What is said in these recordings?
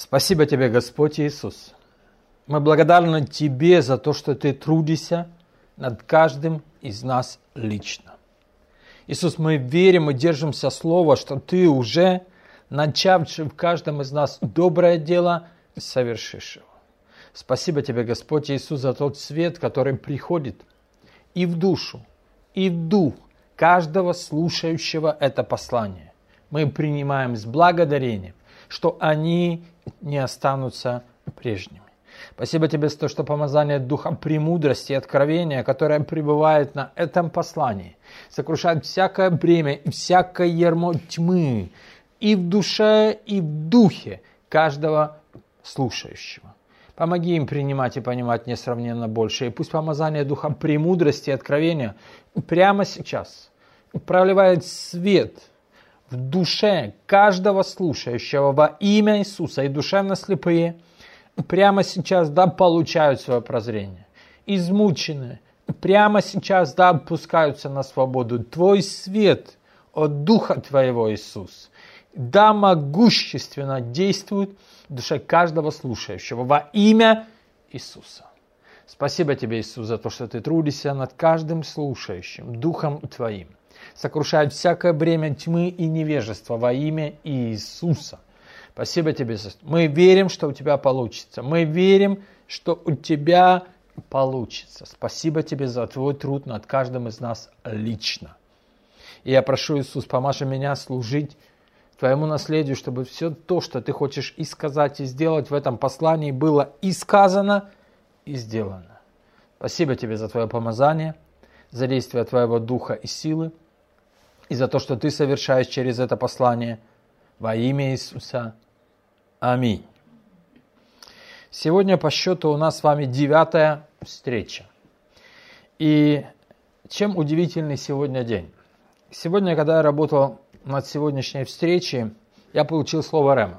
Спасибо Тебе, Господь Иисус. Мы благодарны Тебе за то, что Ты трудишься над каждым из нас лично. Иисус, мы верим и держимся слова, что Ты уже, начавший в каждом из нас доброе дело, совершишь его. Спасибо Тебе, Господь Иисус, за тот свет, который приходит и в душу, и в дух каждого слушающего это послание. Мы принимаем с благодарением, что они не останутся прежними. Спасибо Тебе за то, что помазание Духа премудрости и откровения, которое пребывает на этом послании, сокрушает всякое бремя и всякое ярмо тьмы и в душе, и в духе каждого слушающего. Помоги им принимать и понимать несравненно больше. И пусть помазание Духа премудрости и откровения прямо сейчас проливает свет в душе каждого слушающего во имя Иисуса. И душевно слепые прямо сейчас получают свое прозрение. Измученные прямо сейчас отпускаются на свободу. Твой свет от Духа Твоего, Иисус, могущественно действует в душе каждого слушающего во имя Иисуса. Спасибо Тебе, Иисус, за то, что Ты трудишься над каждым слушающим Духом Твоим. Сокрушает всякое бремя тьмы и невежества во имя Иисуса. Спасибо Тебе. Мы верим, что у Тебя получится. Мы верим, что у Тебя получится. Спасибо Тебе за Твой труд над каждым из нас лично. И я прошу, Иисус, поможи меня служить Твоему наследию, чтобы все то, что Ты хочешь и сказать, и сделать в этом послании, было и сказано, и сделано. Спасибо Тебе за Твое помазание, за действие Твоего Духа и силы, и за то, что Ты совершаешь через это послание во имя Иисуса. Аминь. Сегодня по счету у нас с вами 9-я встреча. И чем удивительный сегодня день? Сегодня, когда я работал над сегодняшней встречей, я получил слово «рема»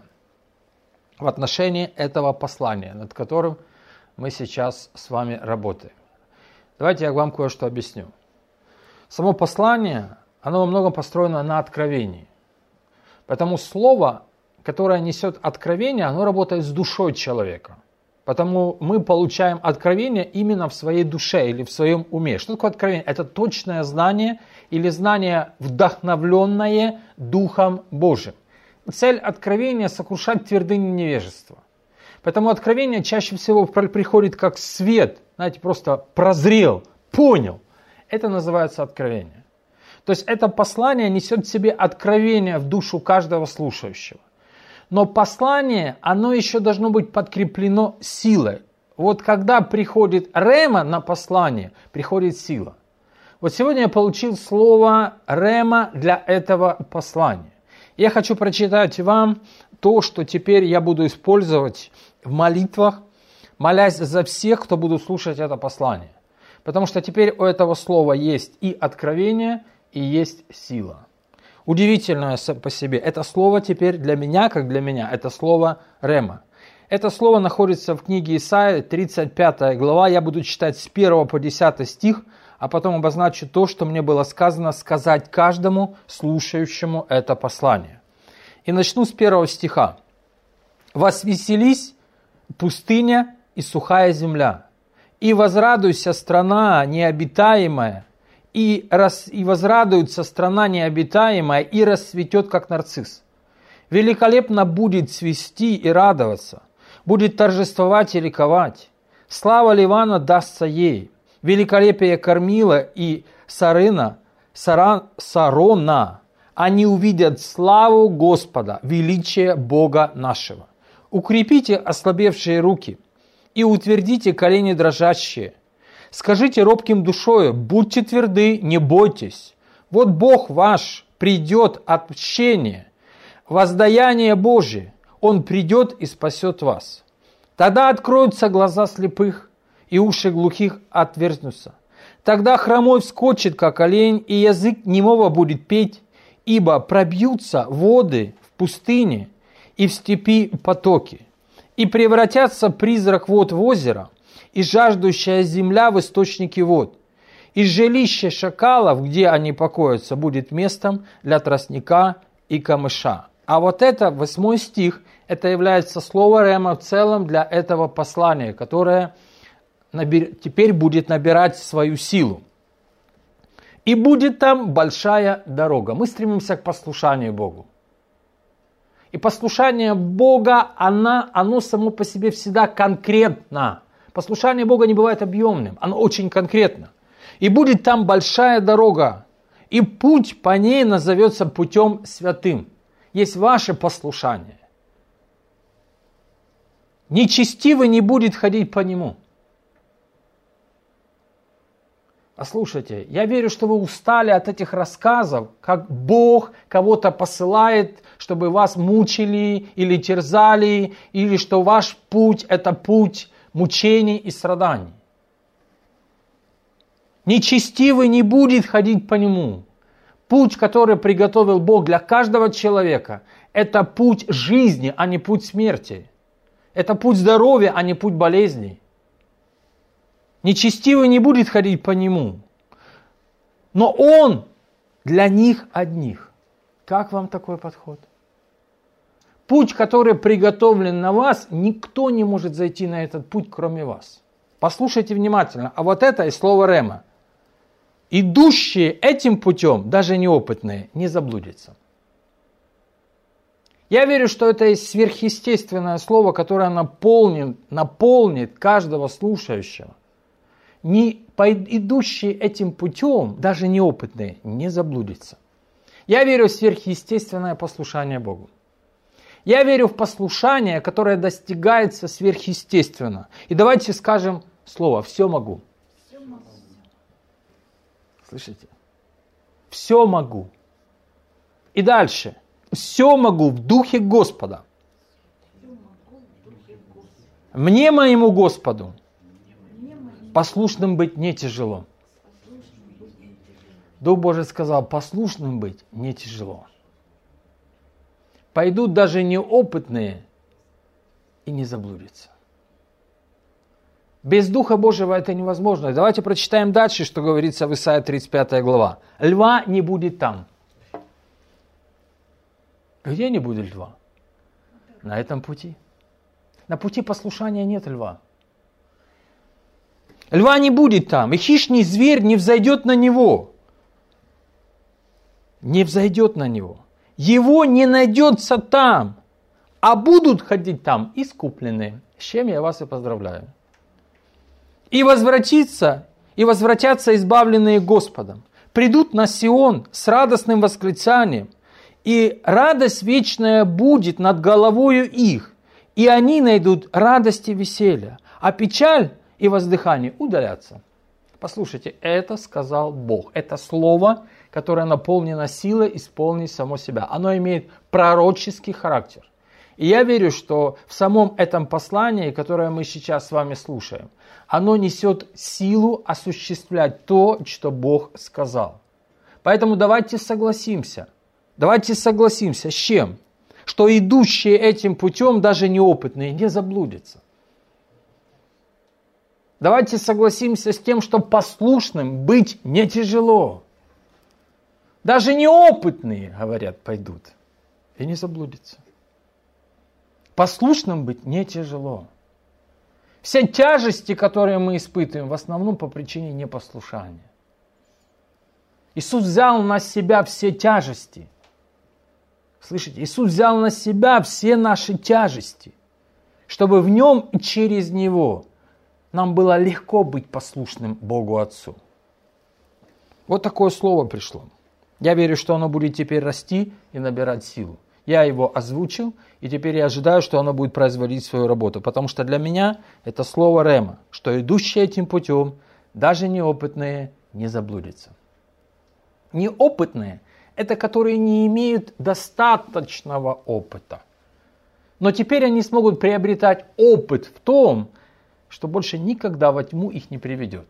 в отношении этого послания, над которым мы сейчас с вами работаем. Давайте я вам кое-что объясню. Само послание, оно во многом построено на откровении. Поэтому слово, которое несет откровение, оно работает с душой человека. Потому мы получаем откровение именно в своей душе или в своем уме. Что такое откровение? Это точное знание или знание, вдохновленное Духом Божьим. Цель откровения – сокрушать твердыни невежества. Поэтому откровение чаще всего приходит как свет, знаете, просто прозрел, понял. Это называется откровение. То есть это послание несет в себе откровение в душу каждого слушающего. Но послание, оно еще должно быть подкреплено силой. Вот когда приходит рема на послание, приходит сила. Вот сегодня я получил слово рема для этого послания. Я хочу прочитать вам то, что теперь я буду использовать в молитвах, молясь за всех, кто будут слушать это послание. Потому что теперь у этого слова есть и откровение, и есть сила. Удивительное по себе. Это слово теперь для меня, как для меня, это слово рема. Это слово находится в книге Исаии, 35 глава. Я буду читать с 1 по 10 стих, а потом обозначу то, что мне было сказано сказать каждому слушающему это послание. И начну с 1 стиха. «Возвеселись, пустыня и сухая земля, и возрадуйся, страна необитаемая, и возрадуется страна необитаемая, и расцветет, как нарцисс. Великолепно будет цвести и радоваться, будет торжествовать и ликовать. Слава Ливана дастся ей, великолепие Кормила и Сарона. Они увидят славу Господа, величие Бога нашего. Укрепите ослабевшие руки и утвердите колени дрожащие. Скажите робким душою, будьте тверды, не бойтесь. Вот Бог ваш придет от мщения, воздаяние Божие, Он придет и спасет вас. Тогда откроются глаза слепых, и уши глухих отверзнутся. Тогда хромой вскочит, как олень, и язык немого будет петь, ибо пробьются воды в пустыне и в степи потоки, и превратятся призрак вод в озеро, и жаждущая земля в источники вод. И жилище шакалов, где они покоятся, будет местом для тростника и камыша». А вот это 8 стих, это является слово рема в целом для этого послания, которое теперь будет набирать свою силу. И будет там большая дорога. Мы стремимся к послушанию Богу. И послушание Бога, оно само по себе всегда конкретно. Послушание Бога не бывает объемным, оно очень конкретно. И будет там большая дорога, и путь по ней назовется путем святым. Есть ваше послушание. Нечестивый не будет ходить по нему. Послушайте, я верю, что вы устали от этих рассказов, как Бог кого-то посылает, чтобы вас мучили или терзали, или что ваш путь – это путь мучений и страданий. Нечестивый не будет ходить по нему. Путь, который приготовил Бог для каждого человека, это путь жизни, а не путь смерти. Это путь здоровья, а не путь болезней. Нечестивый не будет ходить по нему, но он для них одних. Как вам такой подход? Путь, который приготовлен на вас, никто не может зайти на этот путь, кроме вас. Послушайте внимательно, а вот это и слово рема. Идущие этим путем, даже неопытные, не заблудятся. Я верю, что это есть сверхъестественное слово, которое наполнит каждого слушающего. Идущие этим путем, даже неопытные, не заблудятся. Я верю в сверхъестественное послушание Богу. Я верю в послушание, которое достигается сверхъестественно. И давайте скажем слово «все могу». Слышите? Все могу. И дальше. Все могу в духе Господа. Мне, моему Господу, послушным быть не тяжело. Дух Божий сказал, послушным быть не тяжело. Пойдут даже неопытные и не заблудятся. Без Духа Божьего это невозможно. Давайте прочитаем дальше, что говорится в Исаии 35 глава. Льва не будет там. Где не будет льва? На этом пути. На пути послушания нет льва. Льва не будет там, и хищный зверь не взойдет на него. Не взойдет на него. Его не найдется там, а будут ходить там искупленные. С чем я вас и поздравляю. И возвратятся избавленные Господом. Придут на Сион с радостным восклицанием, и радость вечная будет над головою их, и они найдут радость и веселье, а печаль и воздыхание удалятся. Послушайте, это сказал Бог. Это слово, которое наполнено силой исполнить само себя. Оно имеет пророческий характер. И я верю, что в самом этом послании, которое мы сейчас с вами слушаем, оно несет силу осуществлять то, что Бог сказал. Поэтому давайте согласимся. С чем? Что идущие этим путем, даже неопытные, не заблудятся. Давайте согласимся с тем, что послушным быть не тяжело. Даже неопытные, говорят, пойдут и не заблудятся. Послушным быть не тяжело. Все тяжести, которые мы испытываем, в основном по причине непослушания. Иисус взял на себя все тяжести. Слышите, Иисус взял на себя все наши тяжести, чтобы в Нем и через Него нам было легко быть послушным Богу Отцу. Вот такое слово пришло. Я верю, что оно будет теперь расти и набирать силу. Я его озвучил, и теперь я ожидаю, что оно будет производить свою работу. Потому что для меня это слово рема, что идущие этим путем, даже неопытные, не заблудятся. Неопытные – это которые не имеют достаточного опыта. Но теперь они смогут приобретать опыт в том, что больше никогда во тьму их не приведет.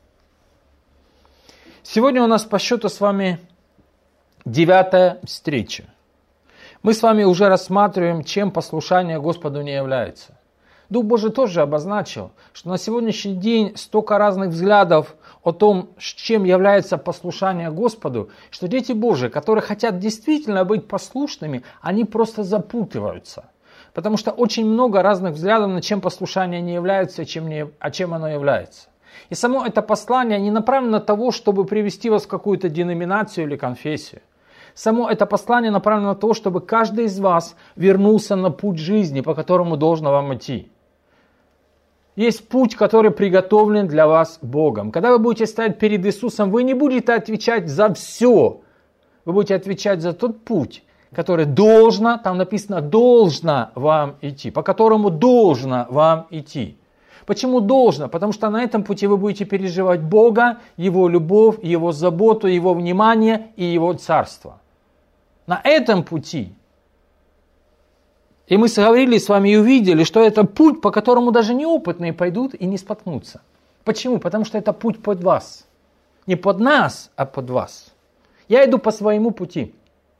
Сегодня у нас по счету с вами 9-я встреча. Мы с вами уже рассматриваем, чем послушание Господу не является. Дух Божий тоже обозначил, что на сегодняшний день столько разных взглядов о том, с чем является послушание Господу, что дети Божии, которые хотят действительно быть послушными, они просто запутываются. Потому что очень много разных взглядов, на чем послушание не является, а чем оно является. И само это послание не направлено на того, чтобы привести вас в какую-то деноминацию или конфессию. Само это послание направлено на то, чтобы каждый из вас вернулся на путь жизни, по которому должно вам идти. Есть путь, который приготовлен для вас Богом. Когда вы будете стоять перед Иисусом, вы не будете отвечать за все. Вы будете отвечать за тот путь, который должно, там написано, должно вам идти, по которому должно вам идти. Почему должно? Потому что на этом пути вы будете переживать Бога, Его любовь, Его заботу, Его внимание и Его царство. На этом пути. И мы говорили с вами и увидели, что это путь, по которому даже неопытные пойдут и не споткнутся. Почему? Потому что это путь под вас. Не под нас, а под вас. Я иду по своему пути.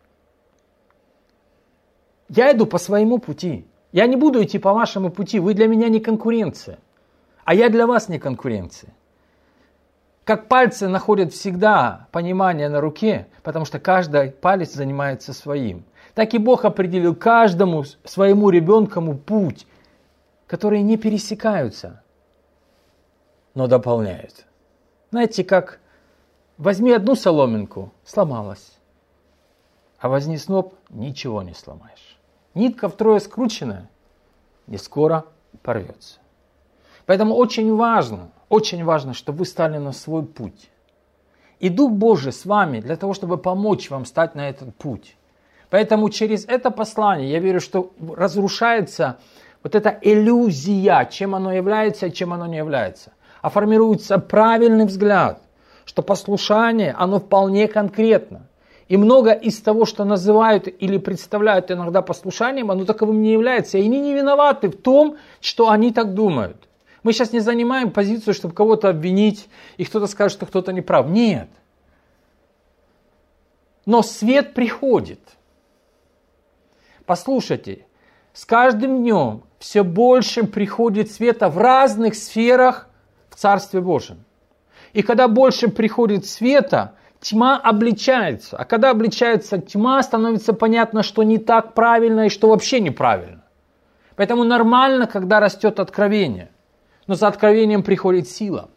Я иду по своему пути. Я не буду идти по вашему пути. Вы для меня не конкуренция. А я для вас не конкуренция. Как пальцы находят всегда понимание на руке, потому что каждый палец занимается своим. Так и Бог определил каждому своему ребенку путь, которые не пересекаются, но дополняют. Знаете, как возьми одну соломинку, сломалась, а возьми сноп, ничего не сломаешь. Нитка втрое скрученная, не скоро порвется. Поэтому очень важно, чтобы вы стали на свой путь. И Дух Божий с вами для того, чтобы помочь вам стать на этот путь. Поэтому через это послание, я верю, что разрушается вот эта иллюзия, чем оно является и чем оно не является. А формируется правильный взгляд, что послушание, оно вполне конкретно. И много из того, что называют или представляют иногда послушанием, оно таковым не является. И они не виноваты в том, что они так думают. Мы сейчас не занимаем позицию, чтобы кого-то обвинить, и кто-то скажет, что кто-то не прав. Нет. Но свет приходит. Послушайте, с каждым днем все больше приходит света в разных сферах в Царстве Божьем. И когда больше приходит света, тьма обличается. А когда обличается тьма, становится понятно, что не так правильно и что вообще неправильно. Поэтому нормально, когда растет откровение. Но за откровением приходит сила.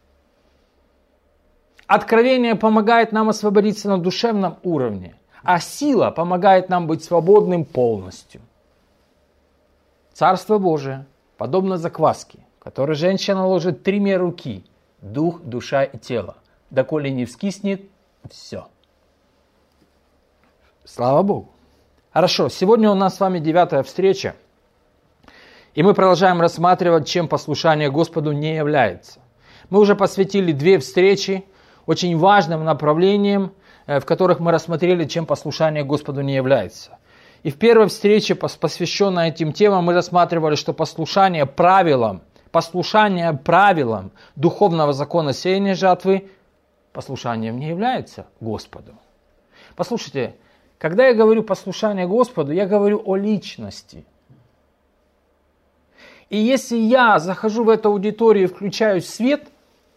Откровение помогает нам освободиться на душевном уровне, а сила помогает нам быть свободным полностью. Царство Божие подобно закваске, в которой женщина ложит 3 руки, дух, душа и тело. Доколе не вскиснет, все. Слава Богу. Хорошо, сегодня у нас с вами 9-я встреча. И мы продолжаем рассматривать, чем послушание Господу не является. Мы уже посвятили 2 встречи очень важным направлениям, в которых мы рассмотрели, чем послушание Господу не является. И в первой встрече, посвященной этим темам, мы рассматривали, что послушание правилам духовного закона сеяния жатвы послушанием не является Господу. Послушайте, когда я говорю послушание Господу, я говорю о личности. И если я захожу в эту аудиторию и включаю свет,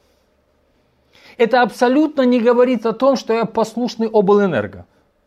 это абсолютно не говорит о том, что я послушный облэнерго.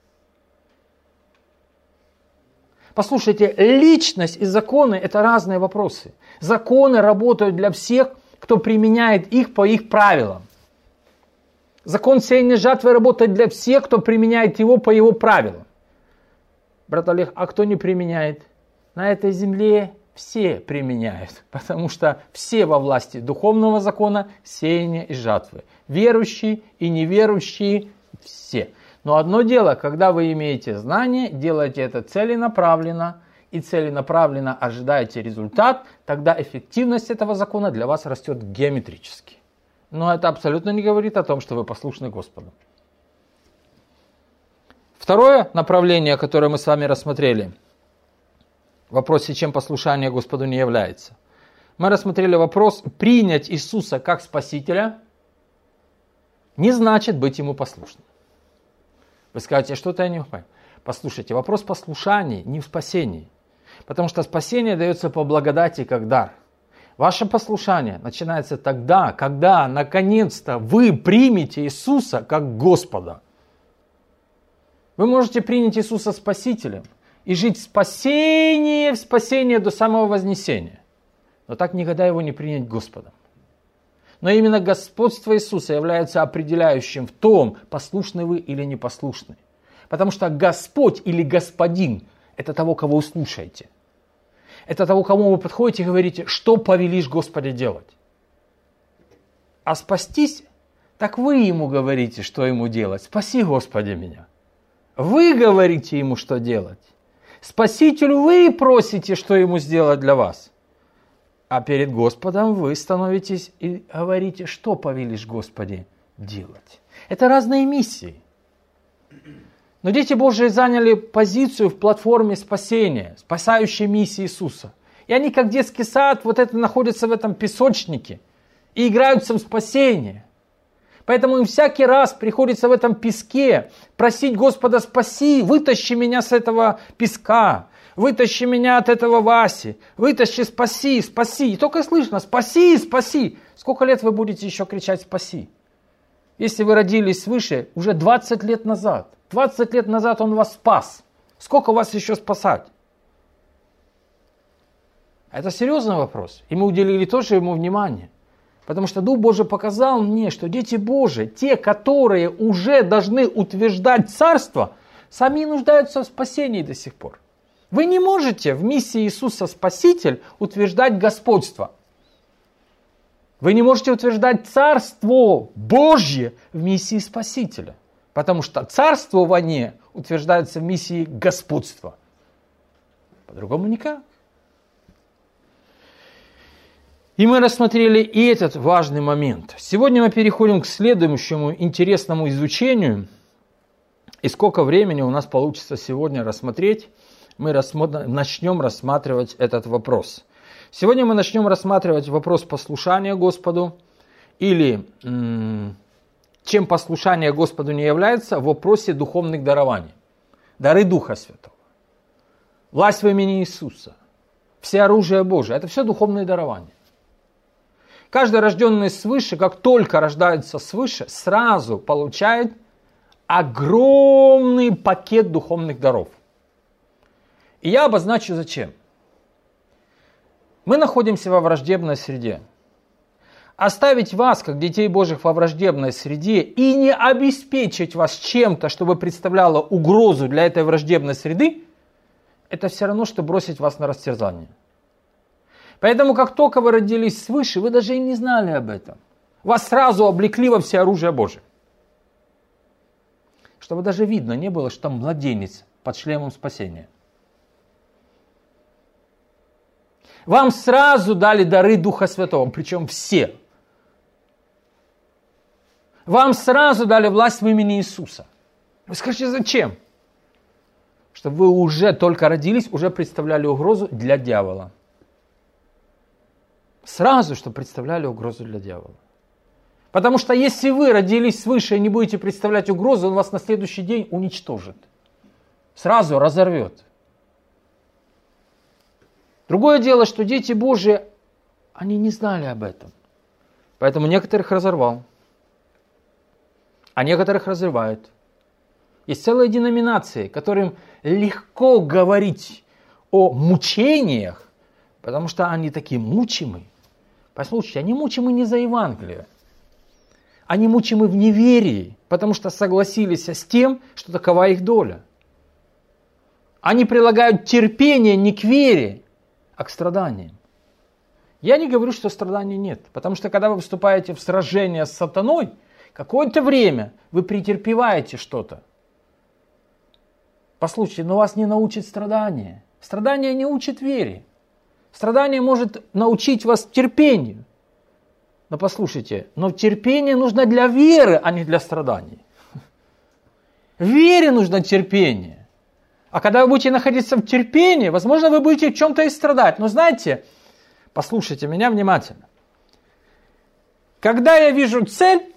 Послушайте, личность и законы – это разные вопросы. Законы работают для всех, кто применяет их по их правилам. Закон сеяния жатвы работает для всех, кто применяет его по его правилам. Брат Олег, а кто не применяет? На этой земле все применяют, потому что все во власти духовного закона сеяния и жатвы. Верующие и неверующие все. Но одно дело, когда вы имеете знание, делаете это целенаправленно и целенаправленно ожидаете результат, тогда эффективность этого закона для вас растет геометрически. Но это абсолютно не говорит о том, что вы послушны Господу. Второе направление, которое мы с вами рассмотрели, в вопросе, чем послушание Господу не является. Мы рассмотрели вопрос, принять Иисуса как Спасителя не значит быть Ему послушным. Вы скажете, что-то я не понимаю. Послушайте, вопрос послушания не в спасении. Потому что спасение дается по благодати как дар. Ваше послушание начинается тогда, когда наконец-то вы примете Иисуса как Господа. Вы можете принять Иисуса Спасителем, и жить в спасение до самого вознесения. Но так никогда его не принять Господом. Но именно господство Иисуса является определяющим в том, послушны вы или непослушны. Потому что Господь или Господин – это того, кого вы слушаете. Это того, кому вы подходите и говорите, что повелишь, Господи, делать. А спастись, так вы ему говорите, что ему делать. Спаси, Господи, меня. Вы говорите ему, что делать. Спасителю вы просите, что ему сделать для вас. А перед Господом вы становитесь и говорите, что повелишь, Господи, делать. Это разные миссии. Но дети Божии заняли позицию в платформе спасения, спасающей миссии Иисуса. И они, как детский сад, находятся в этом песочнике и играются в спасение. Поэтому им всякий раз приходится в этом песке просить Господа: спаси, вытащи меня с этого песка, вытащи меня от этого Васи, вытащи, спаси, спаси. И только слышно: спаси, спаси. Сколько лет вы будете еще кричать спаси? Если вы родились свыше, уже 20 лет назад. 20 лет назад Он вас спас. Сколько вас еще спасать? Это серьезный вопрос. И мы уделили тоже ему внимание. Потому что Дух Божий показал мне, что дети Божии, те, которые уже должны утверждать царство, сами нуждаются в спасении до сих пор. Вы не можете в миссии Иисуса Спаситель утверждать господство. Вы не можете утверждать Царство Божье в миссии Спасителя. Потому что царствование утверждается в миссии господства. По-другому никак. И мы рассмотрели и этот важный момент. Сегодня мы переходим к следующему интересному изучению. И сколько времени у нас получится сегодня рассмотреть, мы начнем рассматривать этот вопрос. Сегодня мы начнем рассматривать вопрос послушания Господу, или чем послушание Господу не является, в вопросе духовных дарований. Дары Духа Святого, власть в имени Иисуса, все оружие Божие – это все духовные дарования. Каждый рожденный свыше, как только рождается свыше, сразу получает огромный пакет духовных даров. И я обозначу зачем. Мы находимся во враждебной среде. Оставить вас, как детей Божьих, во враждебной среде и не обеспечить вас чем-то, чтобы представляло угрозу для этой враждебной среды, это все равно, что бросить вас на растерзание. Поэтому, как только вы родились свыше, вы даже и не знали об этом. Вас сразу облекли во всеоружие Божие. Чтобы даже видно не было, что там младенец под шлемом спасения. Вам сразу дали дары Духа Святого, причем все. Вам сразу дали власть в имени Иисуса. Вы скажете, зачем? Чтобы вы уже только родились, уже представляли угрозу для дьявола. Сразу, что представляли угрозу для дьявола. Потому что если вы родились свыше и не будете представлять угрозу, он вас на следующий день уничтожит. Сразу разорвет. Другое дело, что дети Божии, они не знали об этом. Поэтому некоторых разорвал. А некоторых разрывают. Есть целые деноминации, которым легко говорить о мучениях, потому что они такие мучимые. Послушайте, они мучимы не за Евангелие. Они мучимы в неверии, потому что согласились с тем, что такова их доля. Они прилагают терпение не к вере, а к страданиям. Я не говорю, что страданий нет, потому что когда вы вступаете в сражение с сатаной, какое-то время вы претерпеваете что-то. Послушайте, но вас не научит страдание. Страдание не учит вере. Страдание может научить вас терпению. Но послушайте, но терпение нужно для веры, а не для страданий. В вере нужно терпение. А когда вы будете находиться в терпении, возможно, вы будете в чем-то и страдать. Но знаете, послушайте меня внимательно. Когда я вижу цель,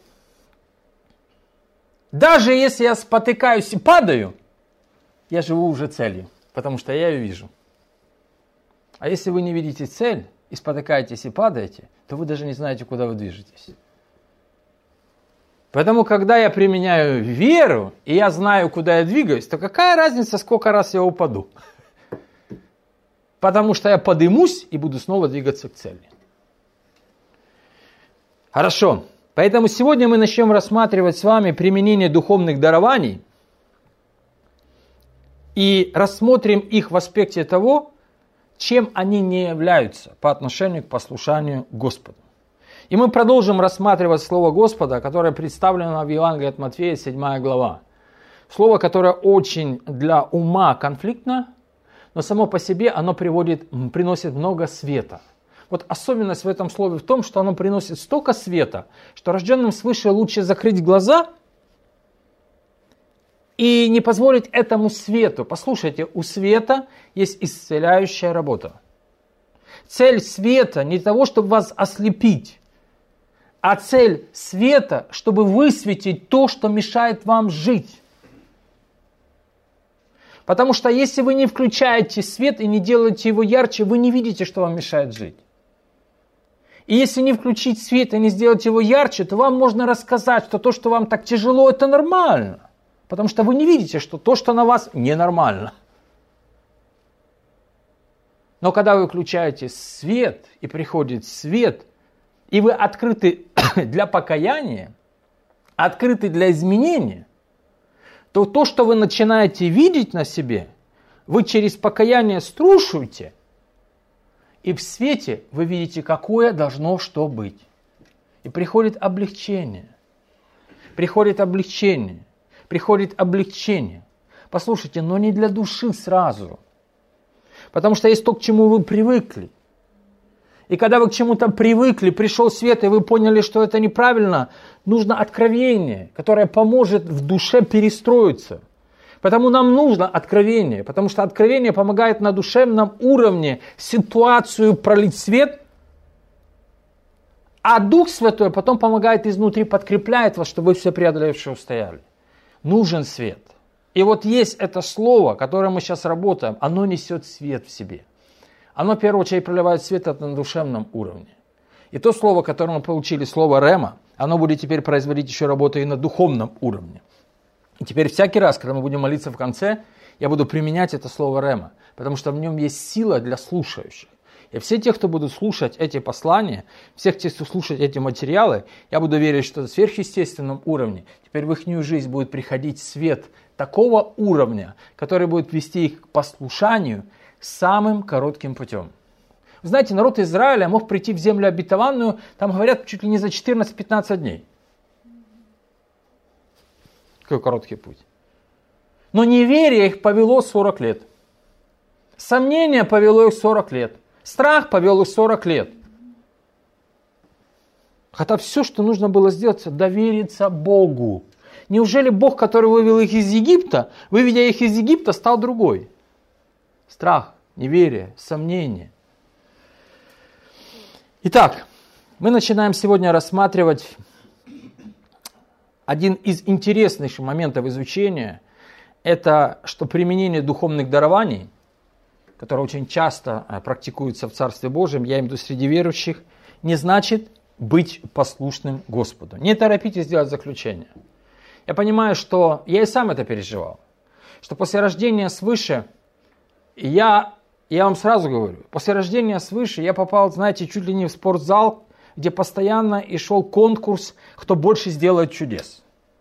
даже если я спотыкаюсь и падаю, я живу уже целью, потому что я ее вижу. А если вы не видите цель, и спотыкаетесь и падаете, то вы даже не знаете, куда вы движетесь. Поэтому, когда я применяю веру, и я знаю, куда я двигаюсь, то какая разница, сколько раз я упаду? потому что я подымусь и буду снова двигаться к цели. Хорошо. Поэтому сегодня мы начнем рассматривать с вами применение духовных дарований и рассмотрим их в аспекте того, чем они не являются по отношению к послушанию Господу. И мы продолжим рассматривать Слово Господа, которое представлено в Евангелии от Матфея, 7 глава. Слово, которое очень для ума конфликтно, но само по себе оно приносит много света. Вот особенность в этом слове в том, что оно приносит столько света, что рожденным свыше лучше закрыть глаза и не позволить этому свету. Послушайте, у света есть исцеляющая работа. Цель света не того, чтобы вас ослепить, а цель света, чтобы высветить то, что мешает вам жить. Потому что если вы не включаете свет и не делаете его ярче, вы не видите, что вам мешает жить. И если не включить свет и не сделать его ярче, то вам можно рассказать, что то, что вам так тяжело, это нормально. Потому что вы не видите, что то, что на вас, ненормально. Но когда вы включаете свет, и приходит свет, и вы открыты для покаяния, открыты для изменения, то то, что вы начинаете видеть на себе, вы через покаяние струшиваете, и в свете вы видите, какое должно что быть. И приходит облегчение. Приходит облегчение. Приходит облегчение. Послушайте, но не для души сразу. Потому что есть то, к чему вы привыкли. И когда вы к чему-то привыкли, пришел свет, и вы поняли, что это неправильно, нужно откровение, которое поможет в душе перестроиться. Потому нам нужно откровение, потому что откровение помогает на душевном уровне ситуацию пролить свет, а Дух Святой потом помогает изнутри, подкрепляет вас, чтобы вы все преодолевшие устояли. Нужен свет. И вот есть это слово, которое мы сейчас работаем, оно несет свет в себе. Оно в первую очередь проливает свет на душевном уровне. И то слово, которое мы получили, слово «рема», оно будет теперь производить еще работу и на духовном уровне. И теперь всякий раз, когда мы будем молиться в конце, я буду применять это слово «рема», потому что в нем есть сила для слушающих. И все те, кто будут слушать эти послания, всех тех, кто слушать эти материалы, я буду верить, что на сверхъестественном уровне теперь в их жизнь будет приходить свет такого уровня, который будет вести их к послушанию самым коротким путем. Вы знаете, народ Израиля мог прийти в землю обетованную, там говорят, чуть ли не за 14-15 дней. Какой короткий путь. Но неверие их повело 40 лет. Сомнение повело их 40 лет. Страх повел их 40 лет. Хотя все, что нужно было сделать, довериться Богу. Неужели Бог, который вывел их из Египта, выведя их из Египта, стал другой? Страх, неверие, сомнение. Итак, мы начинаем сегодня рассматривать один из интереснейших моментов изучения. Это что применение духовных дарований, которое очень часто практикуется в Царстве Божьем, я имею в виду среди верующих, не значит быть послушным Господу. Не торопитесь делать заключение. Я понимаю, что я и сам это переживал, что после рождения свыше, я вам сразу говорю, после рождения свыше я попал, знаете, чуть ли не в спортзал, где постоянно и шел конкурс, кто больше сделает чудес.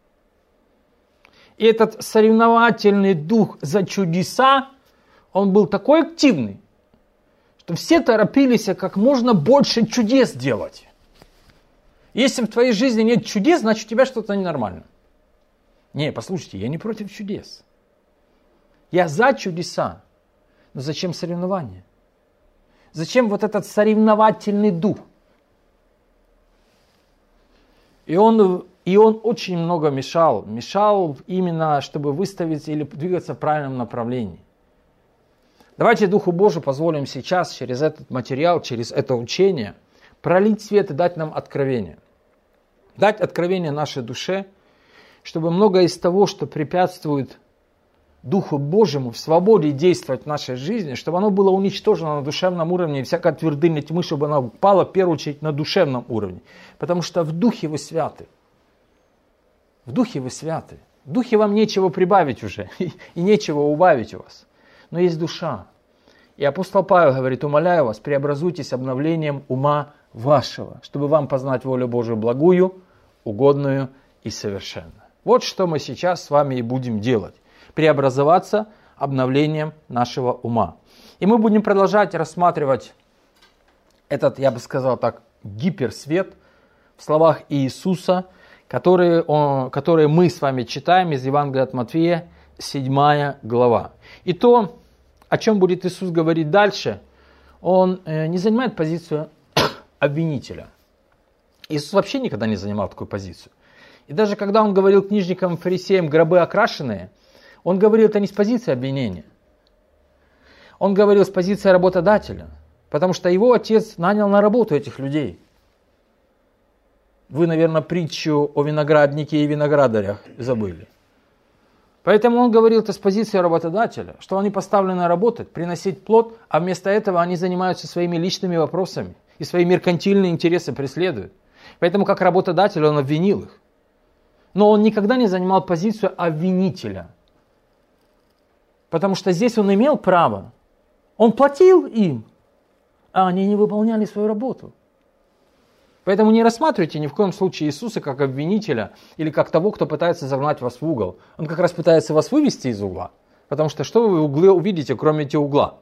И этот соревновательный дух за чудеса, он был такой активный, что все торопились как можно больше чудес делать. Если в твоей жизни нет чудес, значит у тебя что-то ненормально. Не, послушайте, я не против чудес. Я за чудеса. Но зачем соревнования? Зачем вот этот соревновательный дух? И он очень много мешал. Мешал именно, чтобы выставить или двигаться в правильном направлении. Давайте Духу Божию позволим сейчас через этот материал, через это учение пролить свет и дать нам откровение. Дать откровение нашей душе, чтобы многое из того, что препятствует Духу Божьему в свободе действовать в нашей жизни, чтобы оно было уничтожено на душевном уровне, и всякая твердыня тьмы, чтобы она упала в первую очередь на душевном уровне. Потому что в Духе вы святы. В Духе вы святы. В Духе вам нечего прибавить уже, и нечего убавить у вас. Но есть душа. И апостол Павел говорит: умоляю вас, преобразуйтесь обновлением ума вашего, чтобы вам познать волю Божию благую, угодную и совершенную. Вот что мы сейчас с вами и будем делать. Преобразоваться обновлением нашего ума. И мы будем продолжать рассматривать этот, я бы сказал так, гиперсвет в словах Иисуса, которые мы с вами читаем из Евангелия от Матфея, 7 глава. И то, о чем будет Иисус говорить дальше, Он не занимает позицию обвинителя. Иисус вообще никогда не занимал такую позицию. И даже когда Он говорил книжникам и фарисеям: гробы окрашенные, Он говорил это не с позиции обвинения. Он говорил с позиции работодателя, потому что его отец нанял на работу этих людей. Вы, наверное, притчу о винограднике и виноградарях забыли. Поэтому он говорил это с позиции работодателя, что они поставлены работать, приносить плод, а вместо этого они занимаются своими личными вопросами и свои меркантильные интересы преследуют. Поэтому как работодатель он обвинил их. Но он никогда не занимал позицию обвинителя. Потому что здесь он имел право. Он платил им, а они не выполняли свою работу. Поэтому не рассматривайте ни в коем случае Иисуса как обвинителя или как того, кто пытается загнать вас в угол. Он как раз пытается вас вывести из угла. Потому что что вы в угле увидите, кроме этого угла?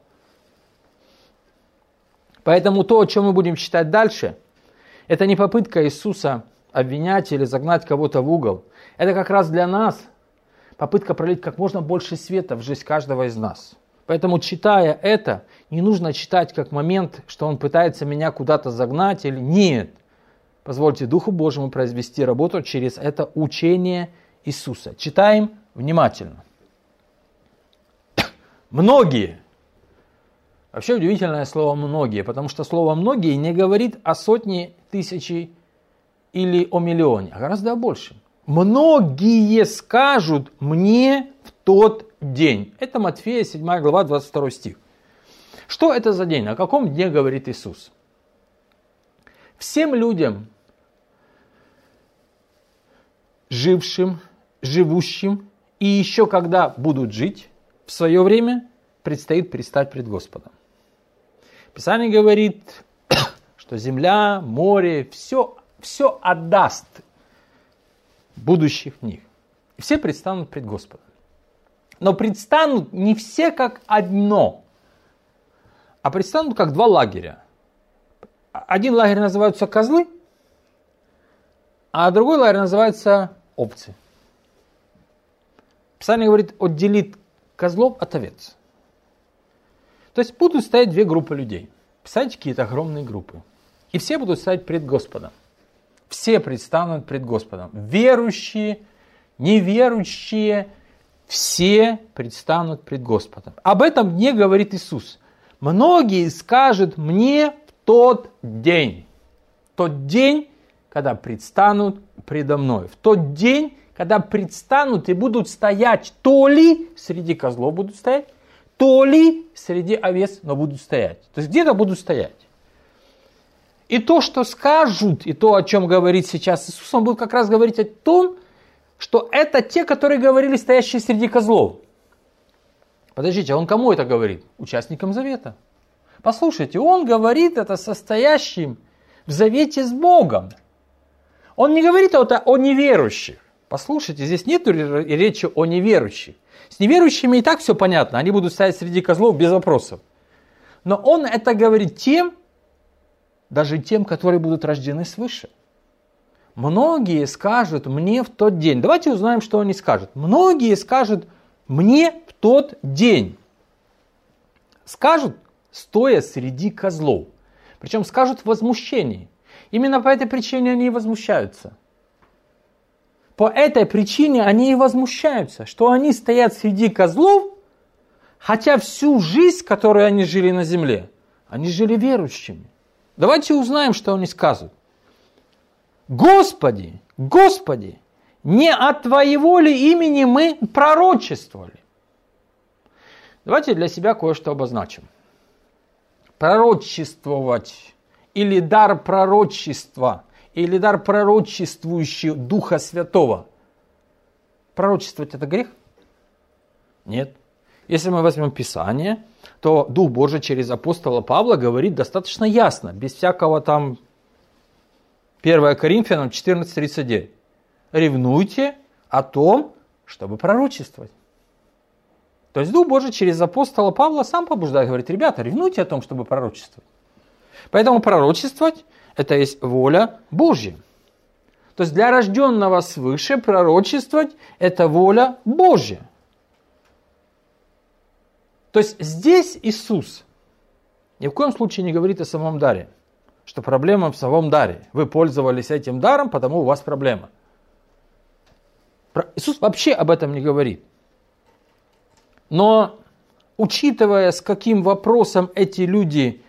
Поэтому то, о чем мы будем читать дальше, это не попытка Иисуса обвинять или загнать кого-то в угол. Это как раз для нас попытка пролить как можно больше света в жизнь каждого из нас. Поэтому, читая это, не нужно читать как момент, что он пытается меня куда-то загнать или нет. Позвольте Духу Божьему произвести работу через это учение Иисуса. Читаем внимательно. Многие. Вообще удивительное слово «многие», потому что слово «многие» не говорит о сотне, тысячи или о миллионе, а гораздо больше. Многие скажут мне в тот день. Это Матфея 7 глава 22 стих. Что это за день? О каком дне говорит Иисус? Всем людям, жившим, живущим и еще когда будут жить, в свое время предстоит предстать пред Господом. Писание говорит, что земля, море, все отдаст будущих в них. И все предстанут пред Господом. Но предстанут не все как одно, а предстанут как два лагеря. Один лагерь называется козлы, а другой лагерь называется овцы. Писание говорит, отделит козлов от овец. То есть будут стоять две группы людей. Представляете, какие-то огромные группы. И все будут стоять пред Господом. Все предстанут пред Господом. Верующие, неверующие, все предстанут пред Господом. Об этом дне говорит Иисус. Многие скажут мне в тот день. Тот день, когда предстанут предо мной. В тот день, когда предстанут и будут стоять, то ли среди козлов будут стоять, то ли среди овец, но будут стоять. То есть где-то будут стоять. И то, что скажут, и то, о чем говорит сейчас Иисус, он будет как раз говорить о том, что это те, которые говорили, стоящие среди козлов. Подождите, а он кому это говорит? Участникам завета. Послушайте, он говорит это состоящим в завете с Богом. Он не говорит это о неверующих. Послушайте, здесь нет речи о неверующих. С неверующими и так все понятно, они будут стоять среди козлов без вопросов. Но он это говорит тем, даже тем, которые будут рождены свыше. Многие скажут мне в тот день. Давайте узнаем, что они скажут. Многие скажут мне в тот день. Скажут, стоя среди козлов. Причем скажут в возмущении. Именно по этой причине они и возмущаются. По этой причине они и возмущаются, что они стоят среди козлов, хотя всю жизнь, которую они жили на земле, они жили верующими. Давайте узнаем, что они скажут. Господи, Господи, не от Твоего ли имени мы пророчествовали? Давайте для себя кое-что обозначим. Пророчествовать или дар пророчества, или дар пророчествующего Духа Святого. Пророчествовать это грех? Нет. Если мы возьмем Писание, то Дух Божий через апостола Павла говорит достаточно ясно, без всякого там 1 Коринфянам 14:39. Ревнуйте о том, чтобы пророчествовать. То есть Дух Божий через апостола Павла сам побуждает, говорит, ребята, ревнуйте о том, чтобы пророчествовать. Поэтому пророчествовать – это есть воля Божья. То есть для рожденного свыше пророчествовать – это воля Божья. То есть здесь Иисус ни в коем случае не говорит о самом даре, что проблема в самом даре. Вы пользовались этим даром, потому у вас проблема. Иисус вообще об этом не говорит. Но учитывая, с каким вопросом эти люди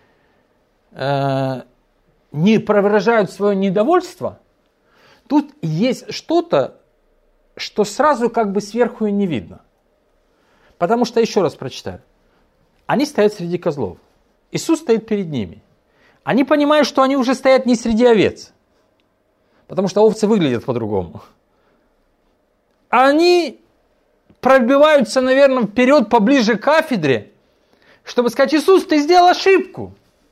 не выражают свое недовольство, тут есть что-то, что сразу как бы сверху и не видно. Потому что, еще раз прочитаю, они стоят среди козлов. Иисус стоит перед ними. Они понимают, что они уже стоят не среди овец, потому что овцы выглядят по-другому. Они пробиваются, наверное, вперед поближе к кафедре, чтобы сказать, Иисус, ты сделал ошибку.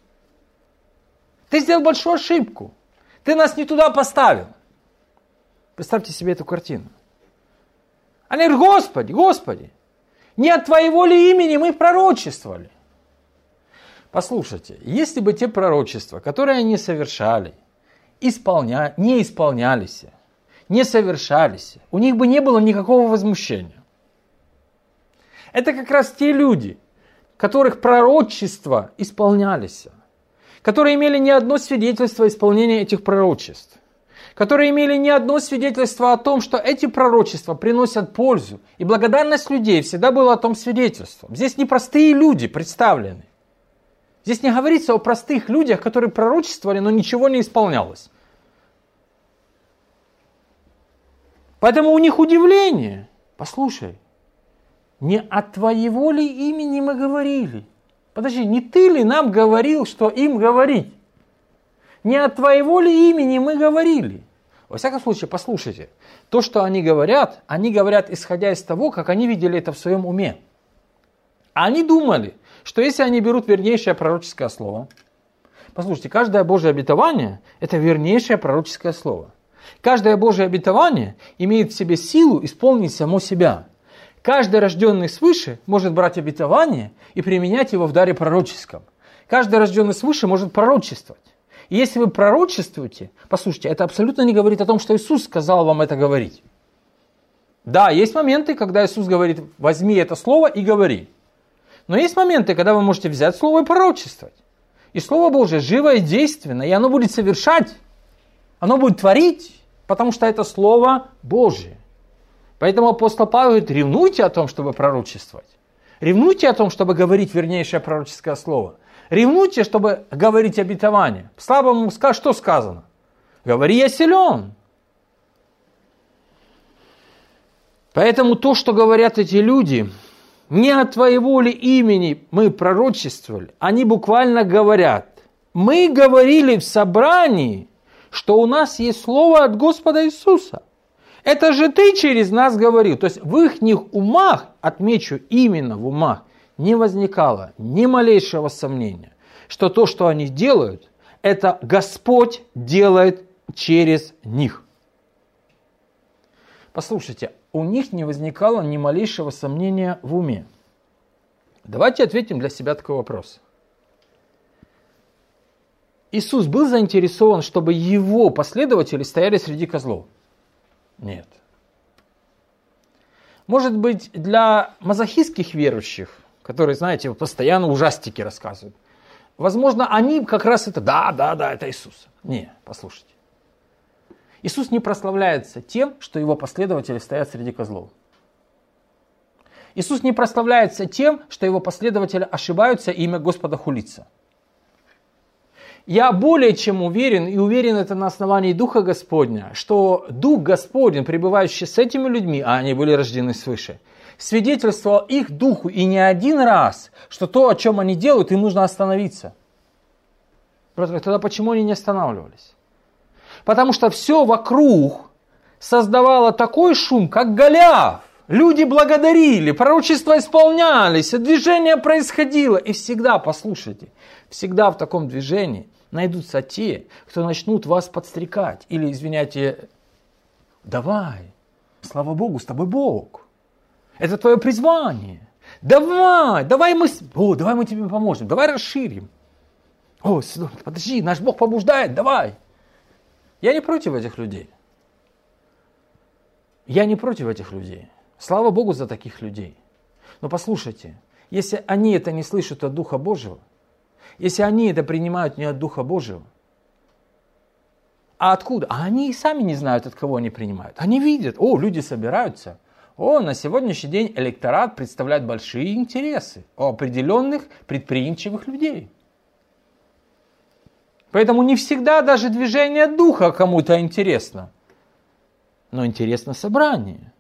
Ты сделал большую ошибку. Ты нас не туда поставил. Представьте себе эту картину. Они говорят, Господи, Господи, не от Твоего ли имени мы пророчествовали? Послушайте, если бы те пророчества, которые они совершали, не исполнялись, не совершались, у них бы не было никакого возмущения. Это как раз те люди, которых пророчества исполнялись, которые имели не одно свидетельство исполнения этих пророчеств, которые имели не одно свидетельство о том, что эти пророчества приносят пользу, и благодарность людей всегда была о том свидетельством. Здесь не простые люди представлены. Здесь не говорится о простых людях, которые пророчествовали, но ничего не исполнялось. Поэтому у них удивление. Послушай, не от Твоего ли имени мы говорили? Подожди, не Ты ли нам говорил, что им говорить? Не от Твоего ли имени мы говорили? Во всяком случае, послушайте, то, что они говорят исходя из того, как они видели это в своем уме. Они думали, что если они берут вернейшее пророческое слово, послушайте, каждое Божье обетование – это вернейшее пророческое слово. Каждое Божье обетование имеет в себе силу исполнить само себя. Каждый рожденный свыше может брать обетование и применять его в даре пророческом. Каждый рожденный свыше может пророчествовать. И если вы пророчествуете, послушайте, это абсолютно не говорит о том, что Иисус сказал вам это говорить. Да, есть моменты, когда Иисус говорит, возьми это слово и говори. Но есть моменты, когда вы можете взять слово и пророчествовать. И Слово Божие живо и действенно, и оно будет совершать, оно будет творить, потому что это Слово Божие. Поэтому апостол Павел говорит, ревнуйте о том, чтобы пророчествовать. Ревнуйте о том, чтобы говорить вернейшее пророческое слово. Ревнуйте, чтобы говорить обетование. Слабому что сказано? Говори, я силен. Поэтому то, что говорят эти люди, не от Твоего ли имени мы пророчествовали, они буквально говорят, мы говорили в собрании, что у нас есть слово от Господа Иисуса. Это же Ты через нас говорил. То есть в их умах, отмечу именно в умах, не возникало ни малейшего сомнения, что то, что они делают, это Господь делает через них. Послушайте, у них не возникало ни малейшего сомнения в уме. Давайте ответим для себя такой вопрос. Иисус был заинтересован, чтобы Его последователи стояли среди козлов? Нет. Может быть, для мазохистских верующих, которые, знаете, постоянно ужастики рассказывают, возможно, они как раз это, да, это Иисус. Не, послушайте. Иисус не прославляется тем, что Его последователи стоят среди козлов. Иисус не прославляется тем, что Его последователи ошибаются и имя Господа хулится. Я более чем уверен, и уверен это на основании Духа Господня, что Дух Господень, пребывающий с этими людьми, а они были рождены свыше, свидетельствовал их Духу и не один раз, что то, о чем они делают, им нужно остановиться. Братья, тогда почему они не останавливались? Потому что все вокруг создавало такой шум, как Голиаф. Люди благодарили, пророчества исполнялись, движение происходило. И всегда, послушайте, всегда в таком движении найдутся те, кто начнут вас подстрекать. Или, извиняйте, давай, слава Богу, с тобой Бог. Это твое призвание. Давай мы тебе поможем, давай расширим. Подожди, наш Бог побуждает, давай. Я не против этих людей. Слава Богу за таких людей. Но послушайте, если они это не слышат от Духа Божьего, если они это принимают не от Духа Божьего, а откуда? А они и сами не знают, от кого они принимают. Они видят, люди собираются. На сегодняшний день электорат представляет большие интересы у определенных предприимчивых людей. Поэтому не всегда даже движение Духа кому-то интересно. Но интересно собрание.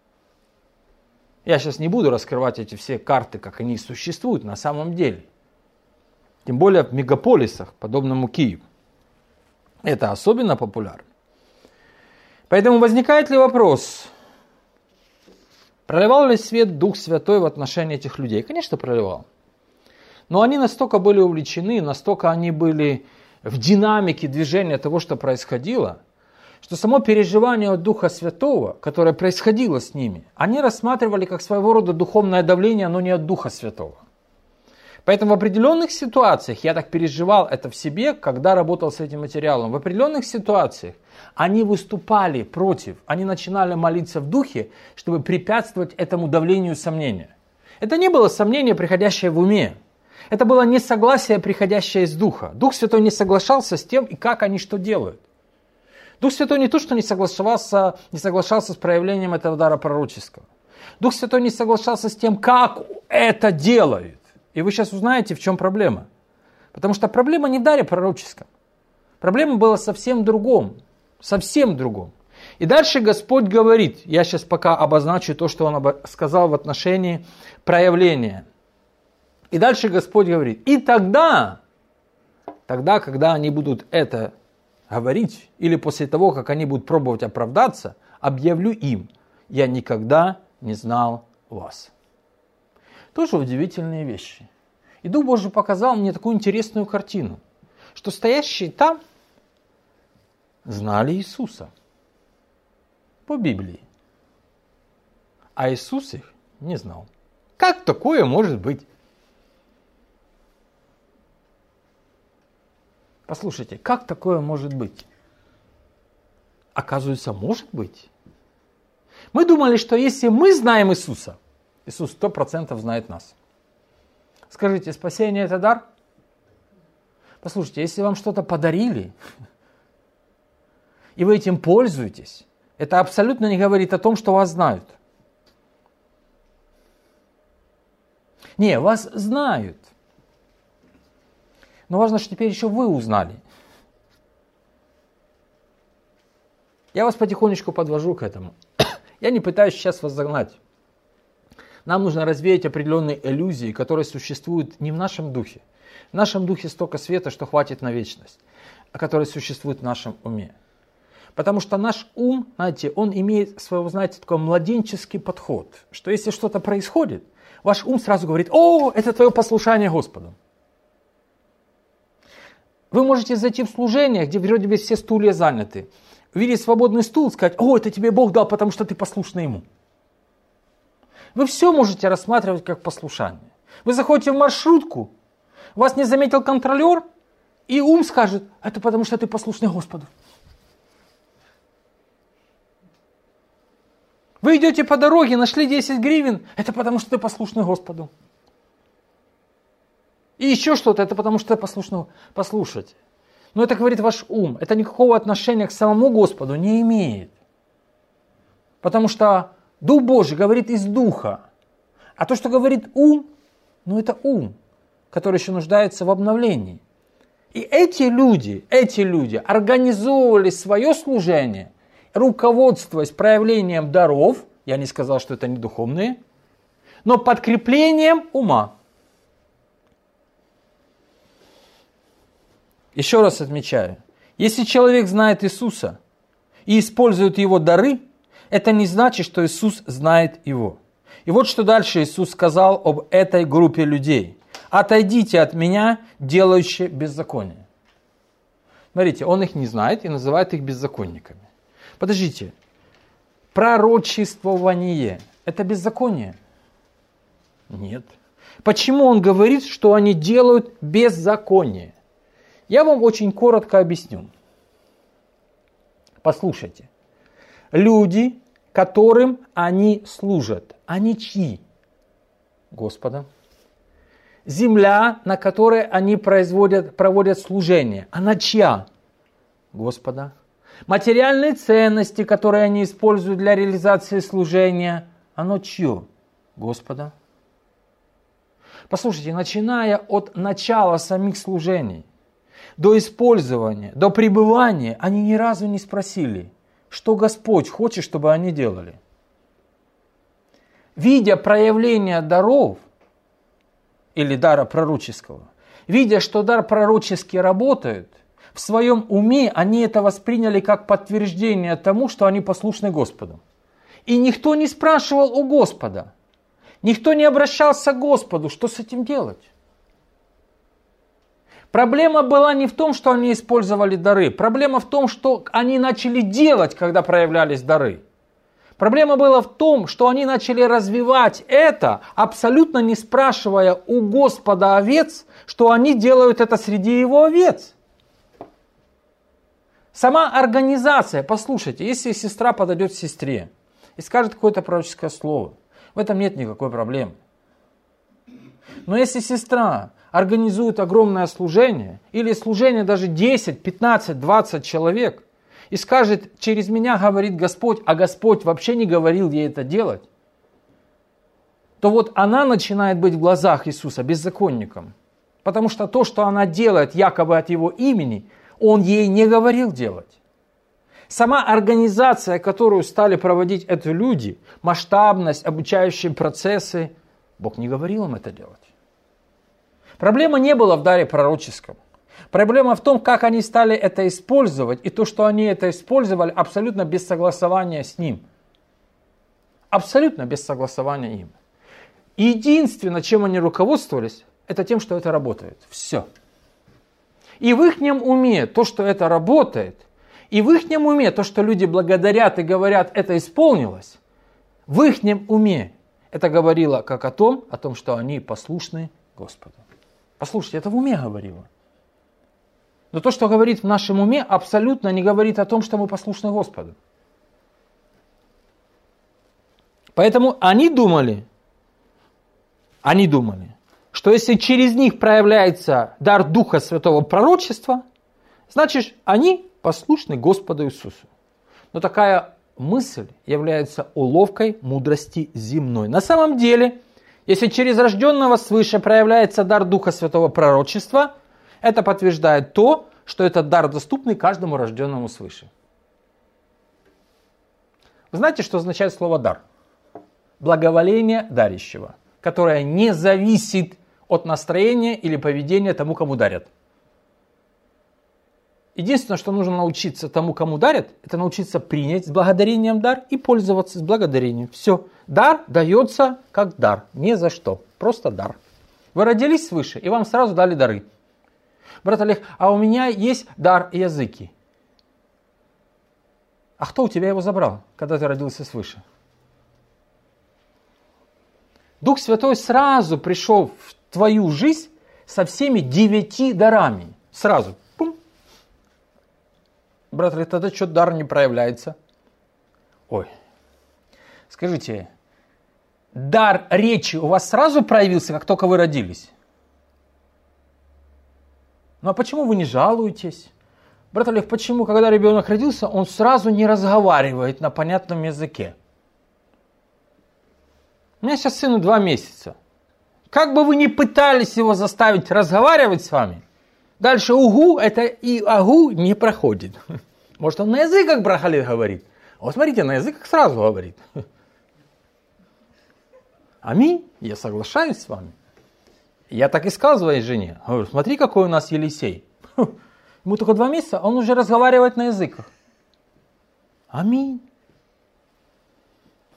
Я сейчас не буду раскрывать эти все карты, как они существуют на самом деле. Тем более в мегаполисах, подобному Киеву. Это особенно популярно. Поэтому возникает ли вопрос, проливал ли свет Дух Святой в отношении этих людей? Конечно, проливал. Но они настолько были увлечены, настолько они были в динамике движения того, что происходило, что само переживание от Духа Святого, которое происходило с ними, они рассматривали как своего рода духовное давление, но не от Духа Святого. Поэтому в определенных ситуациях, я так переживал это в себе, когда работал с этим материалом, в определенных ситуациях они выступали против, они начинали молиться в Духе, чтобы препятствовать этому давлению сомнения. Это не было сомнение, приходящее в уме. Это было несогласие, приходящее из Духа. Дух Святой не соглашался с тем, и как они что делают. Дух Святой не то, что не соглашался с проявлением этого дара пророческого. Дух Святой не соглашался с тем, как это делают. И вы сейчас узнаете, в чем проблема. Потому что проблема не в даре пророческом. Проблема была совсем другом. Совсем другом. И дальше Господь говорит, я сейчас пока обозначу то, что Он сказал в отношении проявления. И дальше Господь говорит, и тогда, когда они будут это говорить, или после того, как они будут пробовать оправдаться, объявлю им, я никогда не знал вас. Тоже удивительные вещи. И Дух Божий показал мне такую интересную картину, что стоящие там знали Иисуса по Библии, а Иисус их не знал. Как такое может быть? Послушайте, как такое может быть? Оказывается, может быть. Мы думали, что если мы знаем Иисуса, Иисус 100% знает нас. Скажите, спасение это дар? Послушайте, если вам что-то подарили, и вы этим пользуетесь, это абсолютно не говорит о том, что вас знают. Не, вас знают. Но важно, что теперь еще вы узнали. Я вас потихонечку подвожу к этому. Я не пытаюсь сейчас вас загнать. Нам нужно развеять определенные иллюзии, которые существуют не в нашем духе. В нашем духе столько света, что хватит на вечность, а которые существуют в нашем уме. Потому что наш ум, знаете, он имеет своего, знаете, такой младенческий подход, что если что-то происходит, ваш ум сразу говорит, это твое послушание Господу. Вы можете зайти в служение, где вроде бы все стулья заняты, увидеть свободный стул, сказать, это тебе Бог дал, потому что ты послушный Ему. Вы все можете рассматривать как послушание. Вы заходите в маршрутку, вас не заметил контролер, и ум скажет, это потому что ты послушный Господу. Вы идете по дороге, нашли 10 гривен, это потому что ты послушный Господу. И еще что-то, это потому что ты послушный. Послушайте. Но это говорит ваш ум. Это никакого отношения к самому Господу не имеет. Потому что Дух Божий говорит из Духа. А то, что говорит ум, это ум, который еще нуждается в обновлении. И эти люди организовывали свое служение, руководствуясь проявлением даров, я не сказал, что это не духовные, но подкреплением ума. Еще раз отмечаю, если человек знает Иисуса и использует его дары, это не значит, что Иисус знает его. И вот что дальше Иисус сказал об этой группе людей. «Отойдите от меня, делающие беззаконие». Смотрите, он их не знает и называет их беззаконниками. Подождите, пророчествование – это беззаконие? Нет. Почему он говорит, что они делают беззаконие? Я вам очень коротко объясню. Послушайте. Люди, которым они служат, они чьи? Господа. Земля, на которой они проводят служение, она чья? Господа. Материальные ценности, которые они используют для реализации служения, оно чье? Господа. Послушайте, начиная от начала самих служений, до использования, до пребывания, они ни разу не спросили, что Господь хочет, чтобы они делали. Видя проявление даров, или дара пророческого, видя, что дар пророческий работает, в своем уме они это восприняли как подтверждение тому, что они послушны Господу. И никто не спрашивал у Господа, никто не обращался к Господу, что с этим делать. Проблема была не в том, что они использовали дары, проблема в том, что они начали делать, когда проявлялись дары. Проблема была в том, что они начали развивать это, абсолютно не спрашивая у Господа овец, что они делают это среди его овец. Сама организация, послушайте, если сестра подойдет к сестре и скажет какое-то пророческое слово, в этом нет никакой проблемы. Но если сестра организует огромное служение, или служение даже 10, 15, 20 человек, и скажет, через меня говорит Господь, а Господь вообще не говорил ей это делать, то вот она начинает быть в глазах Иисуса беззаконником. Потому что то, что она делает якобы от его имени, он ей не говорил делать. Сама организация, которую стали проводить эти люди, масштабность, обучающие процессы, Бог не говорил им это делать. Проблема не была в даре пророческом. Проблема в том, как они стали это использовать, и то, что они это использовали абсолютно без согласования с ним. Абсолютно без согласования им. И единственное, чем они руководствовались, это тем, что это работает. Все. И в их уме то, что это работает, и в их уме то, что люди благодарят и говорят, это исполнилось, в их уме это говорило как о том, что они послушны Господу. Послушайте, это в уме говорило. Но то, что говорит в нашем уме, абсолютно не говорит о том, что мы послушны Господу. Поэтому они думали, что если через них проявляется дар Духа Святого пророчества, значит, они послушны Господу Иисусу. Но такая мысль является уловкой мудрости земной. На самом деле, если через рожденного свыше проявляется дар Духа Святого пророчества, это подтверждает то, что этот дар доступный каждому рожденному свыше. Вы знаете, что означает слово «дар»? Благоволение дарящего, которое не зависит от настроения или поведения тому, кому дарят. Единственное, что нужно научиться тому, кому дарят, это научиться принять с благодарением дар и пользоваться с благодарением. Все. Дар дается как дар. Не за что. Просто дар. Вы родились свыше, и вам сразу дали дары. Брат Олег, а у меня есть дар языки. А кто у тебя его забрал, когда ты родился свыше? Дух Святой сразу пришел в твою жизнь со всеми 9 дарами. Сразу. Пум. Брат Олег, тогда что дар не проявляется? Ой. Скажите, дар речи у вас сразу проявился, как только вы родились? Ну а почему вы не жалуетесь? Брат Олег, почему, когда ребенок родился, он сразу не разговаривает на понятном языке? У меня сейчас сыну 2 месяца. Как бы вы ни пытались его заставить разговаривать с вами, дальше угу, это и агу не проходит. Может, он на языках, брат Олег, говорит. Вот смотрите, на языках сразу говорит. Аминь, я соглашаюсь с вами. Я так и сказал своей жене. Говорю, смотри, какой у нас Елисей. Ему только 2 месяца, он уже разговаривает на языках. Аминь.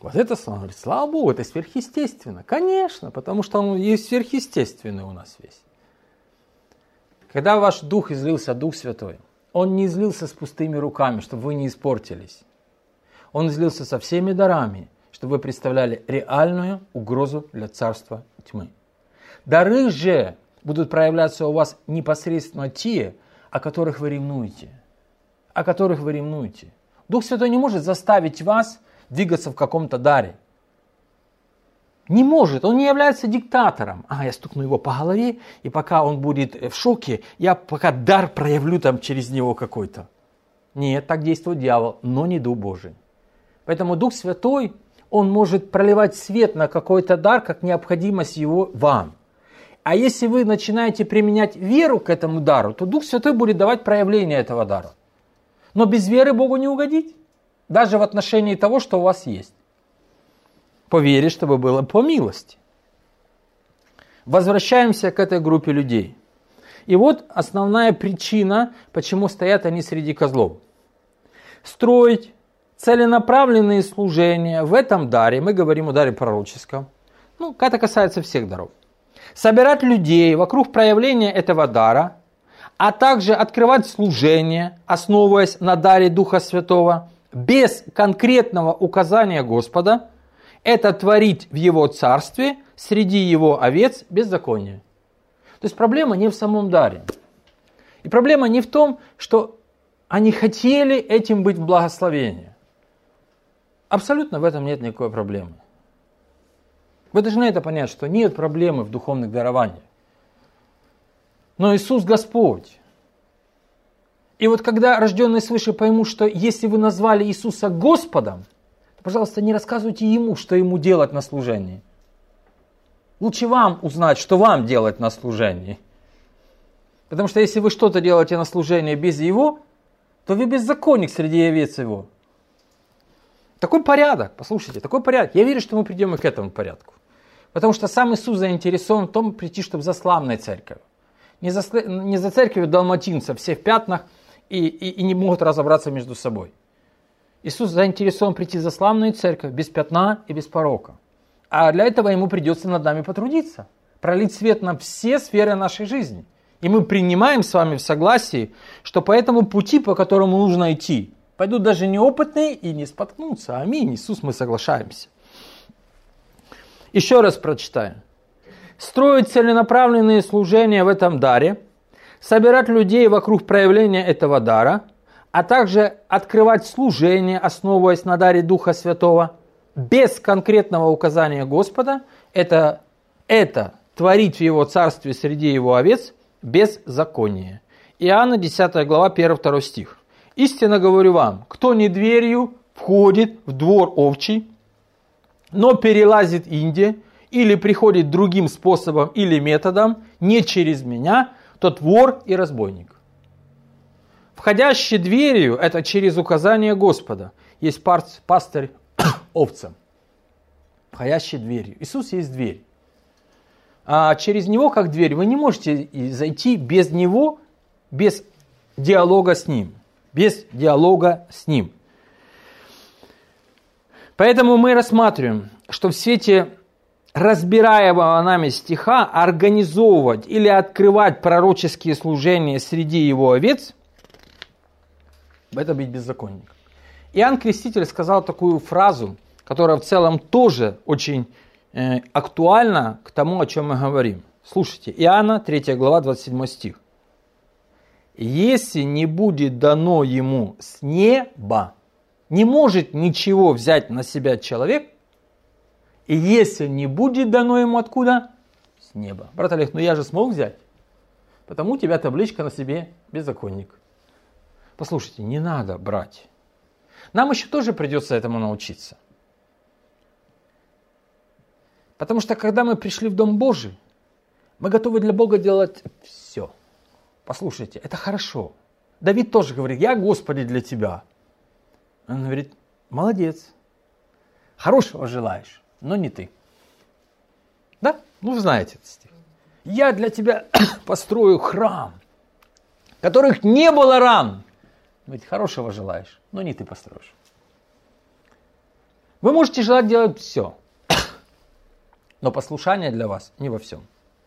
Вот это говорит, слава Богу, это сверхъестественно. Конечно, потому что он есть сверхъестественный у нас весь. Когда ваш дух излился, Дух Святой, он не излился с пустыми руками, чтобы вы не испортились. Он излился со всеми дарами, чтобы вы представляли реальную угрозу для царства тьмы. Дары же будут проявляться у вас непосредственно те, о которых вы ревнуете. О которых вы ревнуете. Дух Святой не может заставить вас двигаться в каком-то даре. Не может, он не является диктатором. Я стукну его по голове, и пока он будет в шоке, я пока дар проявлю там через него какой-то. Нет, так действует дьявол, но не Дух Божий. Поэтому Дух Святой, он может проливать свет на какой-то дар, как необходимость его вам. А если вы начинаете применять веру к этому дару, то Дух Святой будет давать проявление этого дара. Но без веры Богу не угодить. Даже в отношении того, что у вас есть. По вере, чтобы было по милости. Возвращаемся к этой группе людей. И вот основная причина, почему стоят они среди козлов. Строить целенаправленные служения в этом даре, мы говорим о даре пророческом, это касается всех даров. Собирать людей вокруг проявления этого дара, а также открывать служение, основываясь на даре Духа Святого, без конкретного указания Господа, это творить в Его Царстве среди Его овец беззаконие. То есть проблема не в самом даре. И проблема не в том, что они хотели этим быть в благословении. Абсолютно в этом нет никакой проблемы. Вы должны это понять, что нет проблемы в духовных дарованиях. Но Иисус Господь. И вот когда рожденные свыше поймут, что если вы назвали Иисуса Господом, то, пожалуйста, не рассказывайте Ему, что Ему делать на служении. Лучше вам узнать, что вам делать на служении. Потому что если вы что-то делаете на служении без Его, то вы беззаконник среди овец Его. Такой порядок, послушайте, такой порядок. Я верю, что мы придем и к этому порядку. Потому что сам Иисус заинтересован в том, прийти, чтобы за славной церковью. Не за церковью далматинцев, все в пятнах и не могут разобраться между собой. Иисус заинтересован прийти за славную церковь без пятна и без порока. А для этого Ему придется над нами потрудиться, пролить свет на все сферы нашей жизни. И мы принимаем с вами в согласии, что по этому пути, по которому нужно идти, пойдут даже неопытные и не споткнутся. Аминь. Иисус, мы соглашаемся. Еще раз прочитаю. Строить целенаправленные служения в этом даре, собирать людей вокруг проявления этого дара, а также открывать служение, основываясь на даре Духа Святого, без конкретного указания Господа, это творить в Его Царстве среди Его овец беззаконие. Иоанна 10 глава 1-2 стих. «Истинно говорю вам, кто не дверью входит в двор овчий, но перелазит инде, или приходит другим способом или методом, не через меня, тот вор и разбойник». Входящий дверью – это через указание Господа. Есть пастырь овцам. Входящий дверью. Иисус есть дверь. А через Него, как дверь, вы не можете зайти без Него, без диалога с Ним. Без диалога с Ним. Поэтому мы рассматриваем, что в свете разбираемого нами стиха организовывать или открывать пророческие служения среди Его овец – это быть беззаконником. Иоанн Креститель сказал такую фразу, которая в целом тоже очень актуальна к тому, о чем мы говорим. Слушайте, Иоанна 3 глава 27 стих. «Если не будет дано ему с неба, не может ничего взять на себя человек, и если не будет дано ему откуда? С неба». Брат Олег, я же смог взять, потому у тебя табличка на себе беззаконник. Послушайте, не надо брать. Нам еще тоже придется этому научиться. Потому что когда мы пришли в Дом Божий, мы готовы для Бога делать все. Послушайте, это хорошо. Давид тоже говорит: «Я, Господи, для Тебя». Он говорит: молодец, хорошего желаешь, но не ты. Да? Вы знаете этот стих. «Я для Тебя построю храм, которых не было ран». Говорит: хорошего желаешь, но не ты построишь. Вы можете желать делать все, но послушание для вас не во всем.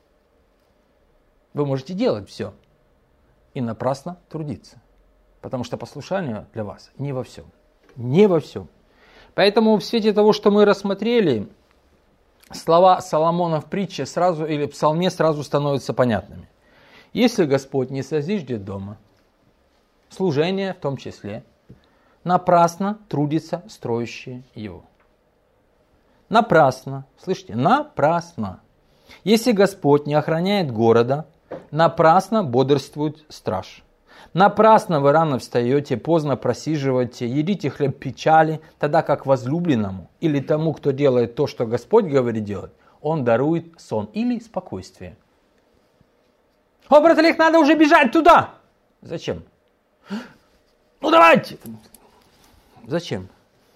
Вы можете делать все и напрасно трудиться, потому что послушание для вас не во всем. Не во всем. Поэтому в свете того, что мы рассмотрели, слова Соломона в притче сразу или в псалме сразу становятся понятными. Если Господь не созиждет дома, служение в том числе, напрасно трудятся строящие его. Напрасно, слышите, напрасно. Если Господь не охраняет города, напрасно бодрствует страж. Напрасно вы рано встаете, поздно просиживаете, едите хлеб печали, тогда как возлюбленному или тому, кто делает то, что Господь говорит делать, он дарует сон или спокойствие. О, брат Олег, надо уже бежать туда! Зачем? Ну давайте! Зачем?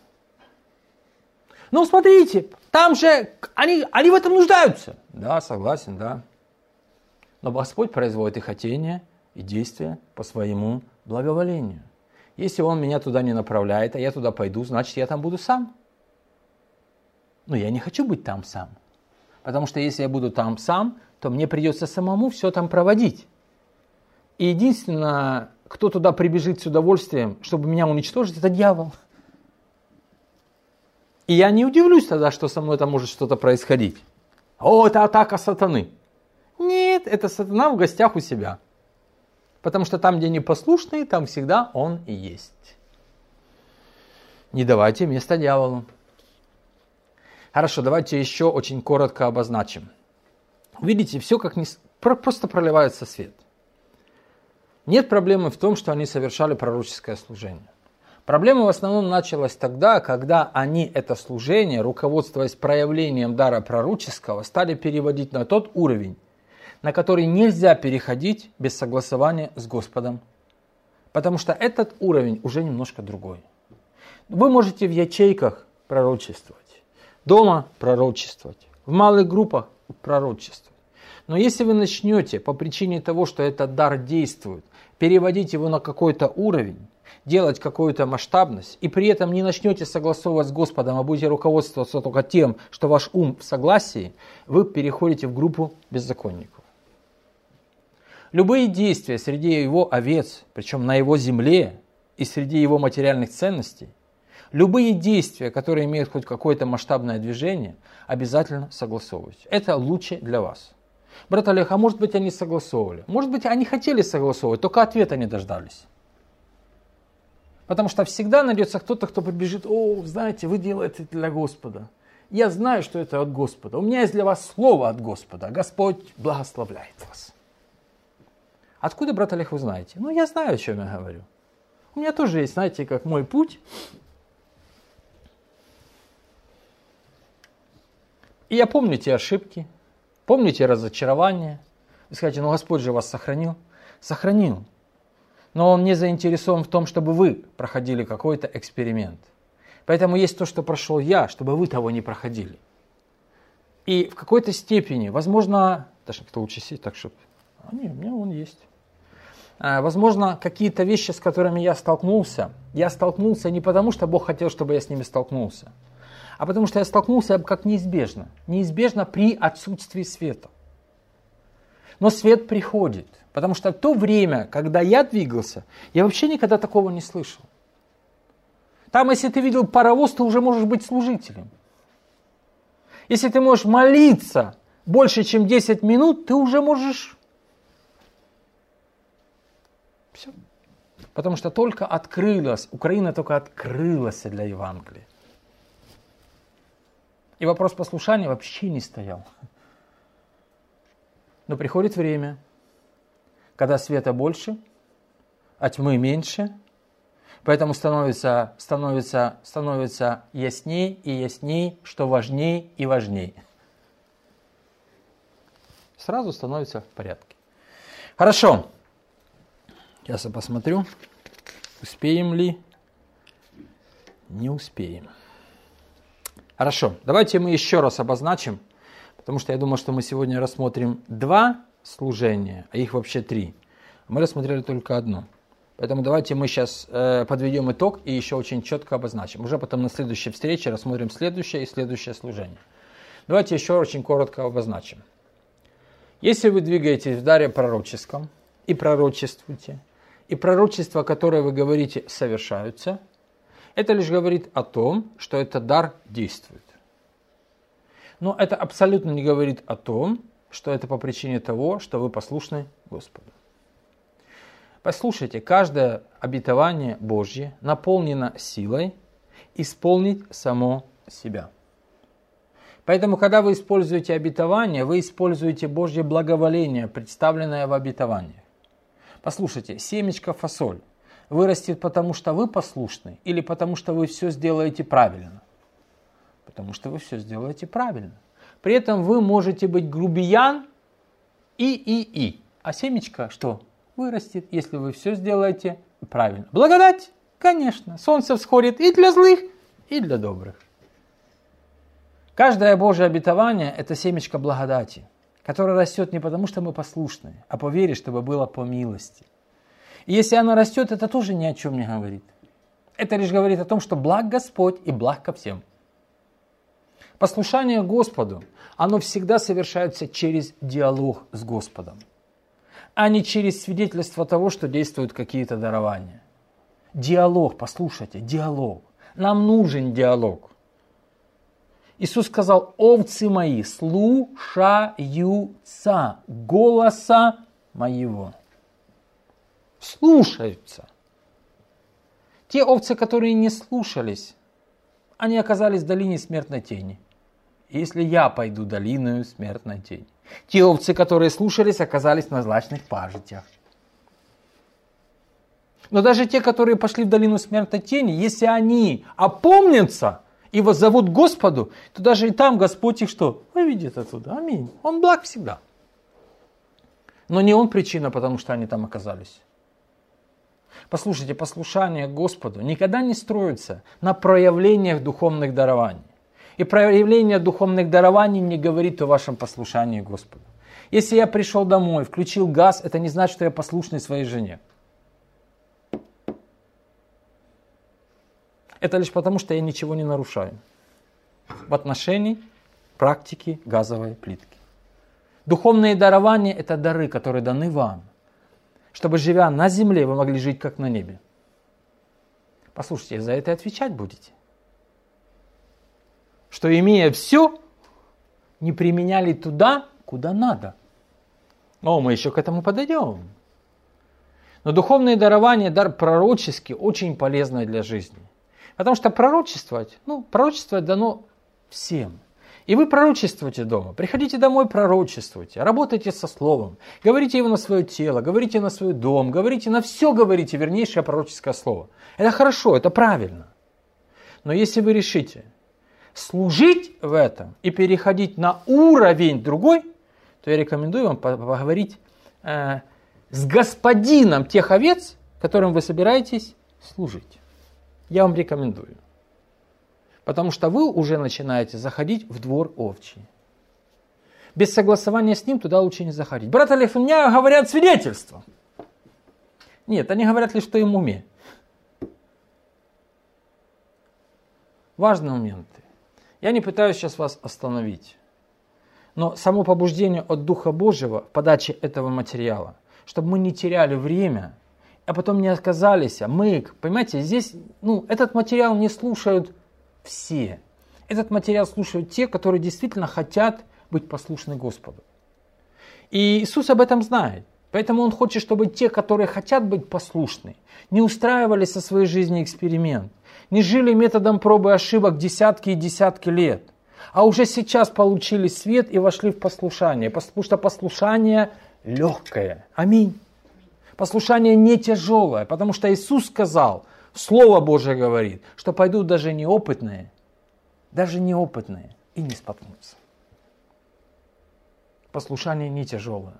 Ну смотрите, там же они в этом нуждаются. Да, согласен, да. Но Господь производит и хотение, и действия по своему благоволению. Если Он меня туда не направляет, а я туда пойду, значит я там буду сам. Но я не хочу быть там сам. Потому что если я буду там сам, то мне придется самому все там проводить. И единственное, кто туда прибежит с удовольствием, чтобы меня уничтожить, это дьявол. И я не удивлюсь тогда, что со мной там может что-то происходить. О, это атака сатаны. Нет, это сатана в гостях у себя. Потому что там, где непослушные, там всегда он и есть. Не давайте место дьяволу. Хорошо, давайте еще очень коротко обозначим. Видите, все как просто проливается свет. Нет проблемы в том, что они совершали пророческое служение. Проблема в основном началась тогда, когда они это служение, руководствуясь проявлением дара пророческого, стали переводить на тот уровень, на который нельзя переходить без согласования с Господом. Потому что этот уровень уже немножко другой. Вы можете в ячейках пророчествовать, дома пророчествовать, в малых группах пророчествовать. Но если вы начнете по причине того, что этот дар действует, переводить его на какой-то уровень, делать какую-то масштабность, и при этом не начнете согласовывать с Господом, а будете руководствоваться только тем, что ваш ум в согласии, вы переходите в группу беззаконников. Любые действия среди его овец, причем на его земле и среди его материальных ценностей, любые действия, которые имеют хоть какое-то масштабное движение, обязательно согласовывайте. Это лучше для вас. Брат Олег, а может быть они согласовывали? Может быть они хотели согласовывать, только ответа не дождались. Потому что всегда найдется кто-то, кто побежит: о, знаете, вы делаете это для Господа. Я знаю, что это от Господа. У меня есть для вас слово от Господа. Господь благословляет вас. Откуда, брат Олег, вы знаете? Ну, я знаю, о чем я говорю. У меня тоже есть, знаете, как мой путь. И я помню те ошибки, помню те разочарования. Вы скажете: ну, Господь же вас сохранил. Сохранил. Но Он не заинтересован в том, чтобы вы проходили какой-то эксперимент. Поэтому есть то, что прошел я, чтобы вы того не проходили. И в какой-то степени, возможно, даже кто лучше сесть, так чтобы... А нет, у меня он есть. Возможно, какие-то вещи, с которыми я столкнулся не потому, что Бог хотел, чтобы я с ними столкнулся, а потому что я столкнулся как неизбежно. Неизбежно при отсутствии света. Но свет приходит, потому что в то время, когда я двигался, я вообще никогда такого не слышал. Там, если ты видел паровоз, ты уже можешь быть служителем. Если ты можешь молиться больше, чем 10 минут, ты уже можешь... Все. Потому что только открылась, Украина только открылась для Евангелия. И вопрос послушания вообще не стоял. Но приходит время, когда света больше, а тьмы меньше, поэтому становится ясней и ясней, что важней и важней. Сразу становится в порядке. Хорошо. Сейчас я посмотрю, успеем ли. Не успеем. Хорошо, давайте мы еще раз обозначим. Потому что я думаю, что мы сегодня рассмотрим 2 служения, а их вообще 3. Мы рассмотрели только одно. Поэтому давайте мы сейчас подведем итог и еще очень четко обозначим. Уже потом на следующей встрече рассмотрим следующее и следующее служение. Давайте еще очень коротко обозначим. Если вы двигаетесь в даре пророческом и пророчествуете, и пророчества, которые вы говорите, совершаются, это лишь говорит о том, что этот дар действует. Но это абсолютно не говорит о том, что это по причине того, что вы послушны Господу. Послушайте, каждое обетование Божье наполнено силой исполнить само себя. Поэтому, когда вы используете обетование, вы используете Божье благоволение, представленное в обетованиях. Послушайте, семечко фасоль вырастет потому, что вы послушны, или потому, что вы все сделаете правильно? Потому что вы все сделаете правильно. При этом вы можете быть грубиян а семечко что? Вырастет, если вы все сделаете правильно. Благодать, конечно, солнце всходит и для злых, и для добрых. Каждое Божье обетование – это семечко благодати, которое растет не потому, что мы послушны, а по вере, чтобы было по милости. И если оно растет, это тоже ни о чем не говорит. Это лишь говорит о том, что благ Господь и благ ко всем. Послушание Господу, оно всегда совершается через диалог с Господом, а не через свидетельство того, что действуют какие-то дарования. Диалог, послушайте, диалог. Нам нужен диалог. Иисус сказал: овцы мои слушаются голоса моего. Слушаются. Те овцы, которые не слушались, они оказались в долине смертной тени. Если я пойду долиною смертной тени. Те овцы, которые слушались, оказались на злачных пажитях. Но даже те, которые пошли в долину смертной тени, если они опомнятся и воззовут Господу, то даже и там Господь их что? Выведет оттуда. Аминь. Он благ всегда. Но не Он причина, потому что они там оказались. Послушайте, послушание Господу никогда не строится на проявлениях духовных дарований. И проявление духовных дарований не говорит о вашем послушании Господу. Если я пришел домой, включил газ, это не значит, что я послушный своей жене. Это лишь потому, что я ничего не нарушаю в отношении практики газовой плитки. Духовные дарования – это дары, которые даны вам, чтобы, живя на земле, вы могли жить как на небе. Послушайте, за это отвечать будете. Что, имея все, не применяли туда, куда надо. О, мы еще к этому подойдем. Но духовные дарования, дар пророческий, очень полезный для жизни. Потому что пророчествовать дано всем. И вы пророчествуйте дома. Приходите домой, пророчествуйте. Работайте со словом. Говорите его на свое тело, говорите на свой дом, говорите на все, говорите вернейшее пророческое слово. Это хорошо, это правильно. Но если вы решите служить в этом и переходить на уровень другой, то я рекомендую вам поговорить с господином тех овец, которым вы собираетесь служить. Я вам рекомендую. Потому что вы уже начинаете заходить в двор овчий. Без согласования с ним туда лучше не заходить. Брат Олег, у меня говорят свидетельства. Нет, они говорят лишь в твоем уме. Важные моменты. Я не пытаюсь сейчас вас остановить. Но само побуждение от Духа Божьего в подаче этого материала, чтобы мы не теряли время, а потом не отказались. Понимаете, здесь, этот материал не слушают все. Этот материал слушают те, которые действительно хотят быть послушны Господу. И Иисус об этом знает. Поэтому Он хочет, чтобы те, которые хотят быть послушны, не устраивали со своей жизни эксперимент, не жили методом пробы и ошибок десятки и десятки лет, а уже сейчас получили свет и вошли в послушание, потому что послушание легкое. Аминь. Послушание не тяжелое, потому что Иисус сказал, Слово Божие говорит, что пойдут даже неопытные и не споткнутся. Послушание не тяжелое.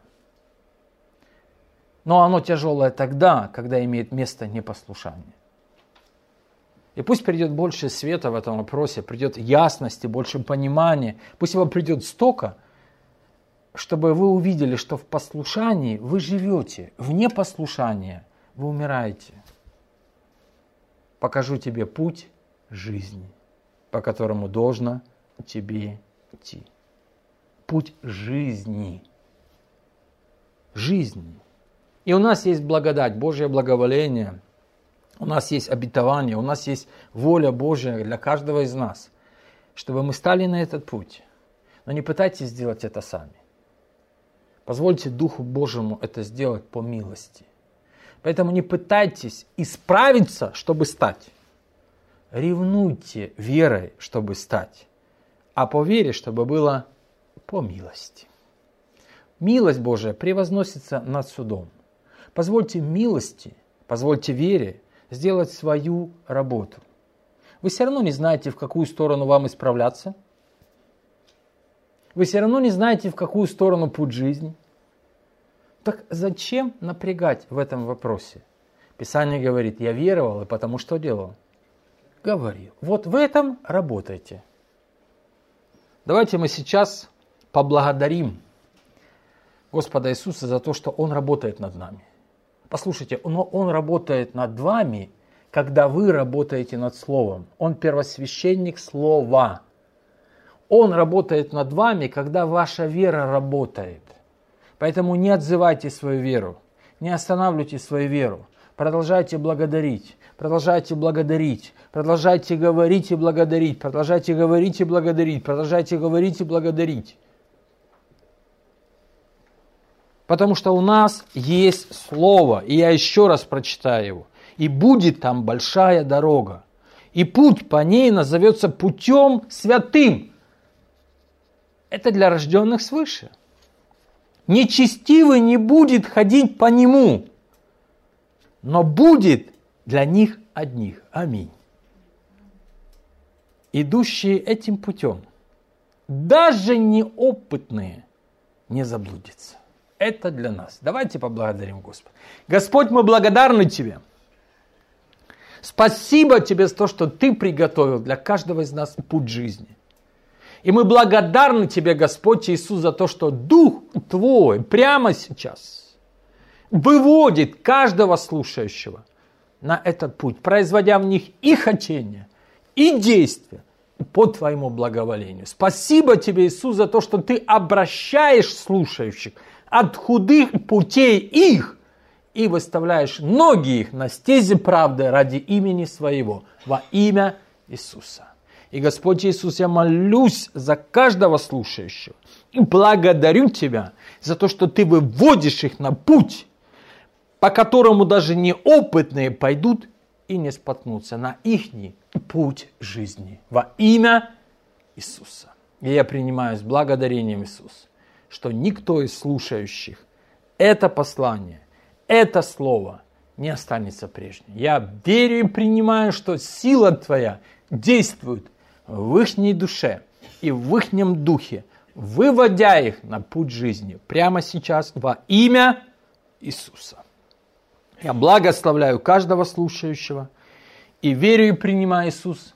Но оно тяжелое тогда, когда имеет место непослушание. И пусть придет больше света в этом вопросе, придет ясности, больше понимания. Пусть его придет столько, чтобы вы увидели, что в послушании вы живете, в непослушании вы умираете. Покажу тебе путь жизни, по которому должно тебе идти. Путь жизни. Жизни. И у нас есть благодать, Божье благоволение, у нас есть обетование, у нас есть воля Божья для каждого из нас, чтобы мы стали на этот путь. Но не пытайтесь сделать это сами. Позвольте Духу Божьему это сделать по милости. Поэтому не пытайтесь исправиться, чтобы стать. Ревнуйте верой, чтобы стать. А по вере, чтобы было по милости. Милость Божия превозносится над судом. Позвольте милости, позвольте вере сделать свою работу. Вы все равно не знаете, в какую сторону вам исправляться. Вы все равно не знаете, в какую сторону путь жизни. Так зачем напрягать в этом вопросе? Писание говорит, я веровал, и потому что делал? Говорил. Вот в этом работайте. Давайте мы сейчас поблагодарим Господа Иисуса за то, что Он работает над нами. Послушайте, но Он работает над вами, когда вы работаете над Словом. Он первосвященник Слова. Он работает над вами, когда ваша вера работает. Поэтому не отзывайте свою веру, не останавливайте свою веру. Продолжайте благодарить, продолжайте благодарить, продолжайте говорить и благодарить, продолжайте говорить и благодарить, продолжайте говорить и благодарить. Потому что у нас есть Слово, и я еще раз прочитаю его. И будет там большая дорога, и путь по ней назовется путем святым. Это для рожденных свыше. Нечестивый не будет ходить по нему, но будет для них одних. Аминь. Идущие этим путем, даже неопытные, не заблудятся. Это для нас. Давайте поблагодарим Господа. Господь, мы благодарны Тебе. Спасибо Тебе за то, что Ты приготовил для каждого из нас путь жизни. И мы благодарны Тебе, Господь Иисус, за то, что Дух Твой прямо сейчас выводит каждого слушающего на этот путь, производя в них и хотения, и действия по Твоему благоволению. Спасибо Тебе, Иисус, за то, что Ты обращаешь слушающих от худых путей их и выставляешь ноги их на стези правды ради имени Своего, во имя Иисуса. И, Господь Иисус, я молюсь за каждого слушающего и благодарю Тебя за то, что Ты выводишь их на путь, по которому даже неопытные пойдут и не споткнутся, на ихний путь жизни во имя Иисуса. И я принимаю с благодарением, Иисус, что никто из слушающих это послание, это слово не останется прежним. Я верю и принимаю, что сила Твоя действует в их душе и в их духе, выводя их на путь жизни прямо сейчас во имя Иисуса. Я благословляю каждого слушающего и верю и принимаю, Иисус,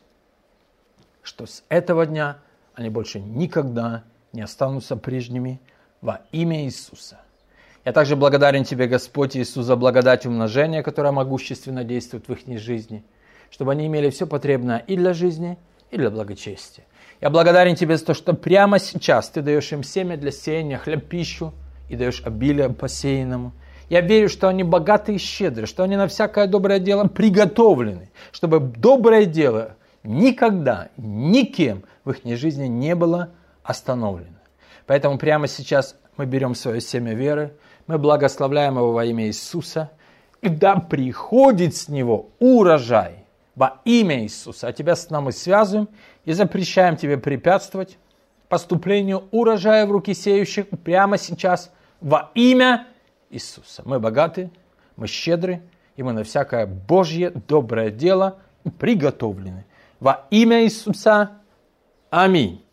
что с этого дня они больше никогда не останутся прежними во имя Иисуса. Я также благодарен Тебе, Господь Иисус, за благодать умножения, которая могущественно действует в их жизни, чтобы они имели все потребное и для жизни, и для благочестия. Я благодарен Тебе за то, что прямо сейчас Ты даешь им семя для сеяния, хлеб, пищу, и даешь обилие посеянному. Я верю, что они богаты и щедры, что они на всякое доброе дело приготовлены, чтобы доброе дело никогда, никем в их жизни не было остановлено. Поэтому прямо сейчас мы берем свое семя веры, мы благословляем его во имя Иисуса, и да приходит с него урожай во имя Иисуса. А Тебя с нами связываем и запрещаем Тебе препятствовать поступлению урожая в руки сеющих прямо сейчас во имя Иисуса. Мы богаты, мы щедры, и мы на всякое Божье доброе дело приготовлены. Во имя Иисуса. Аминь.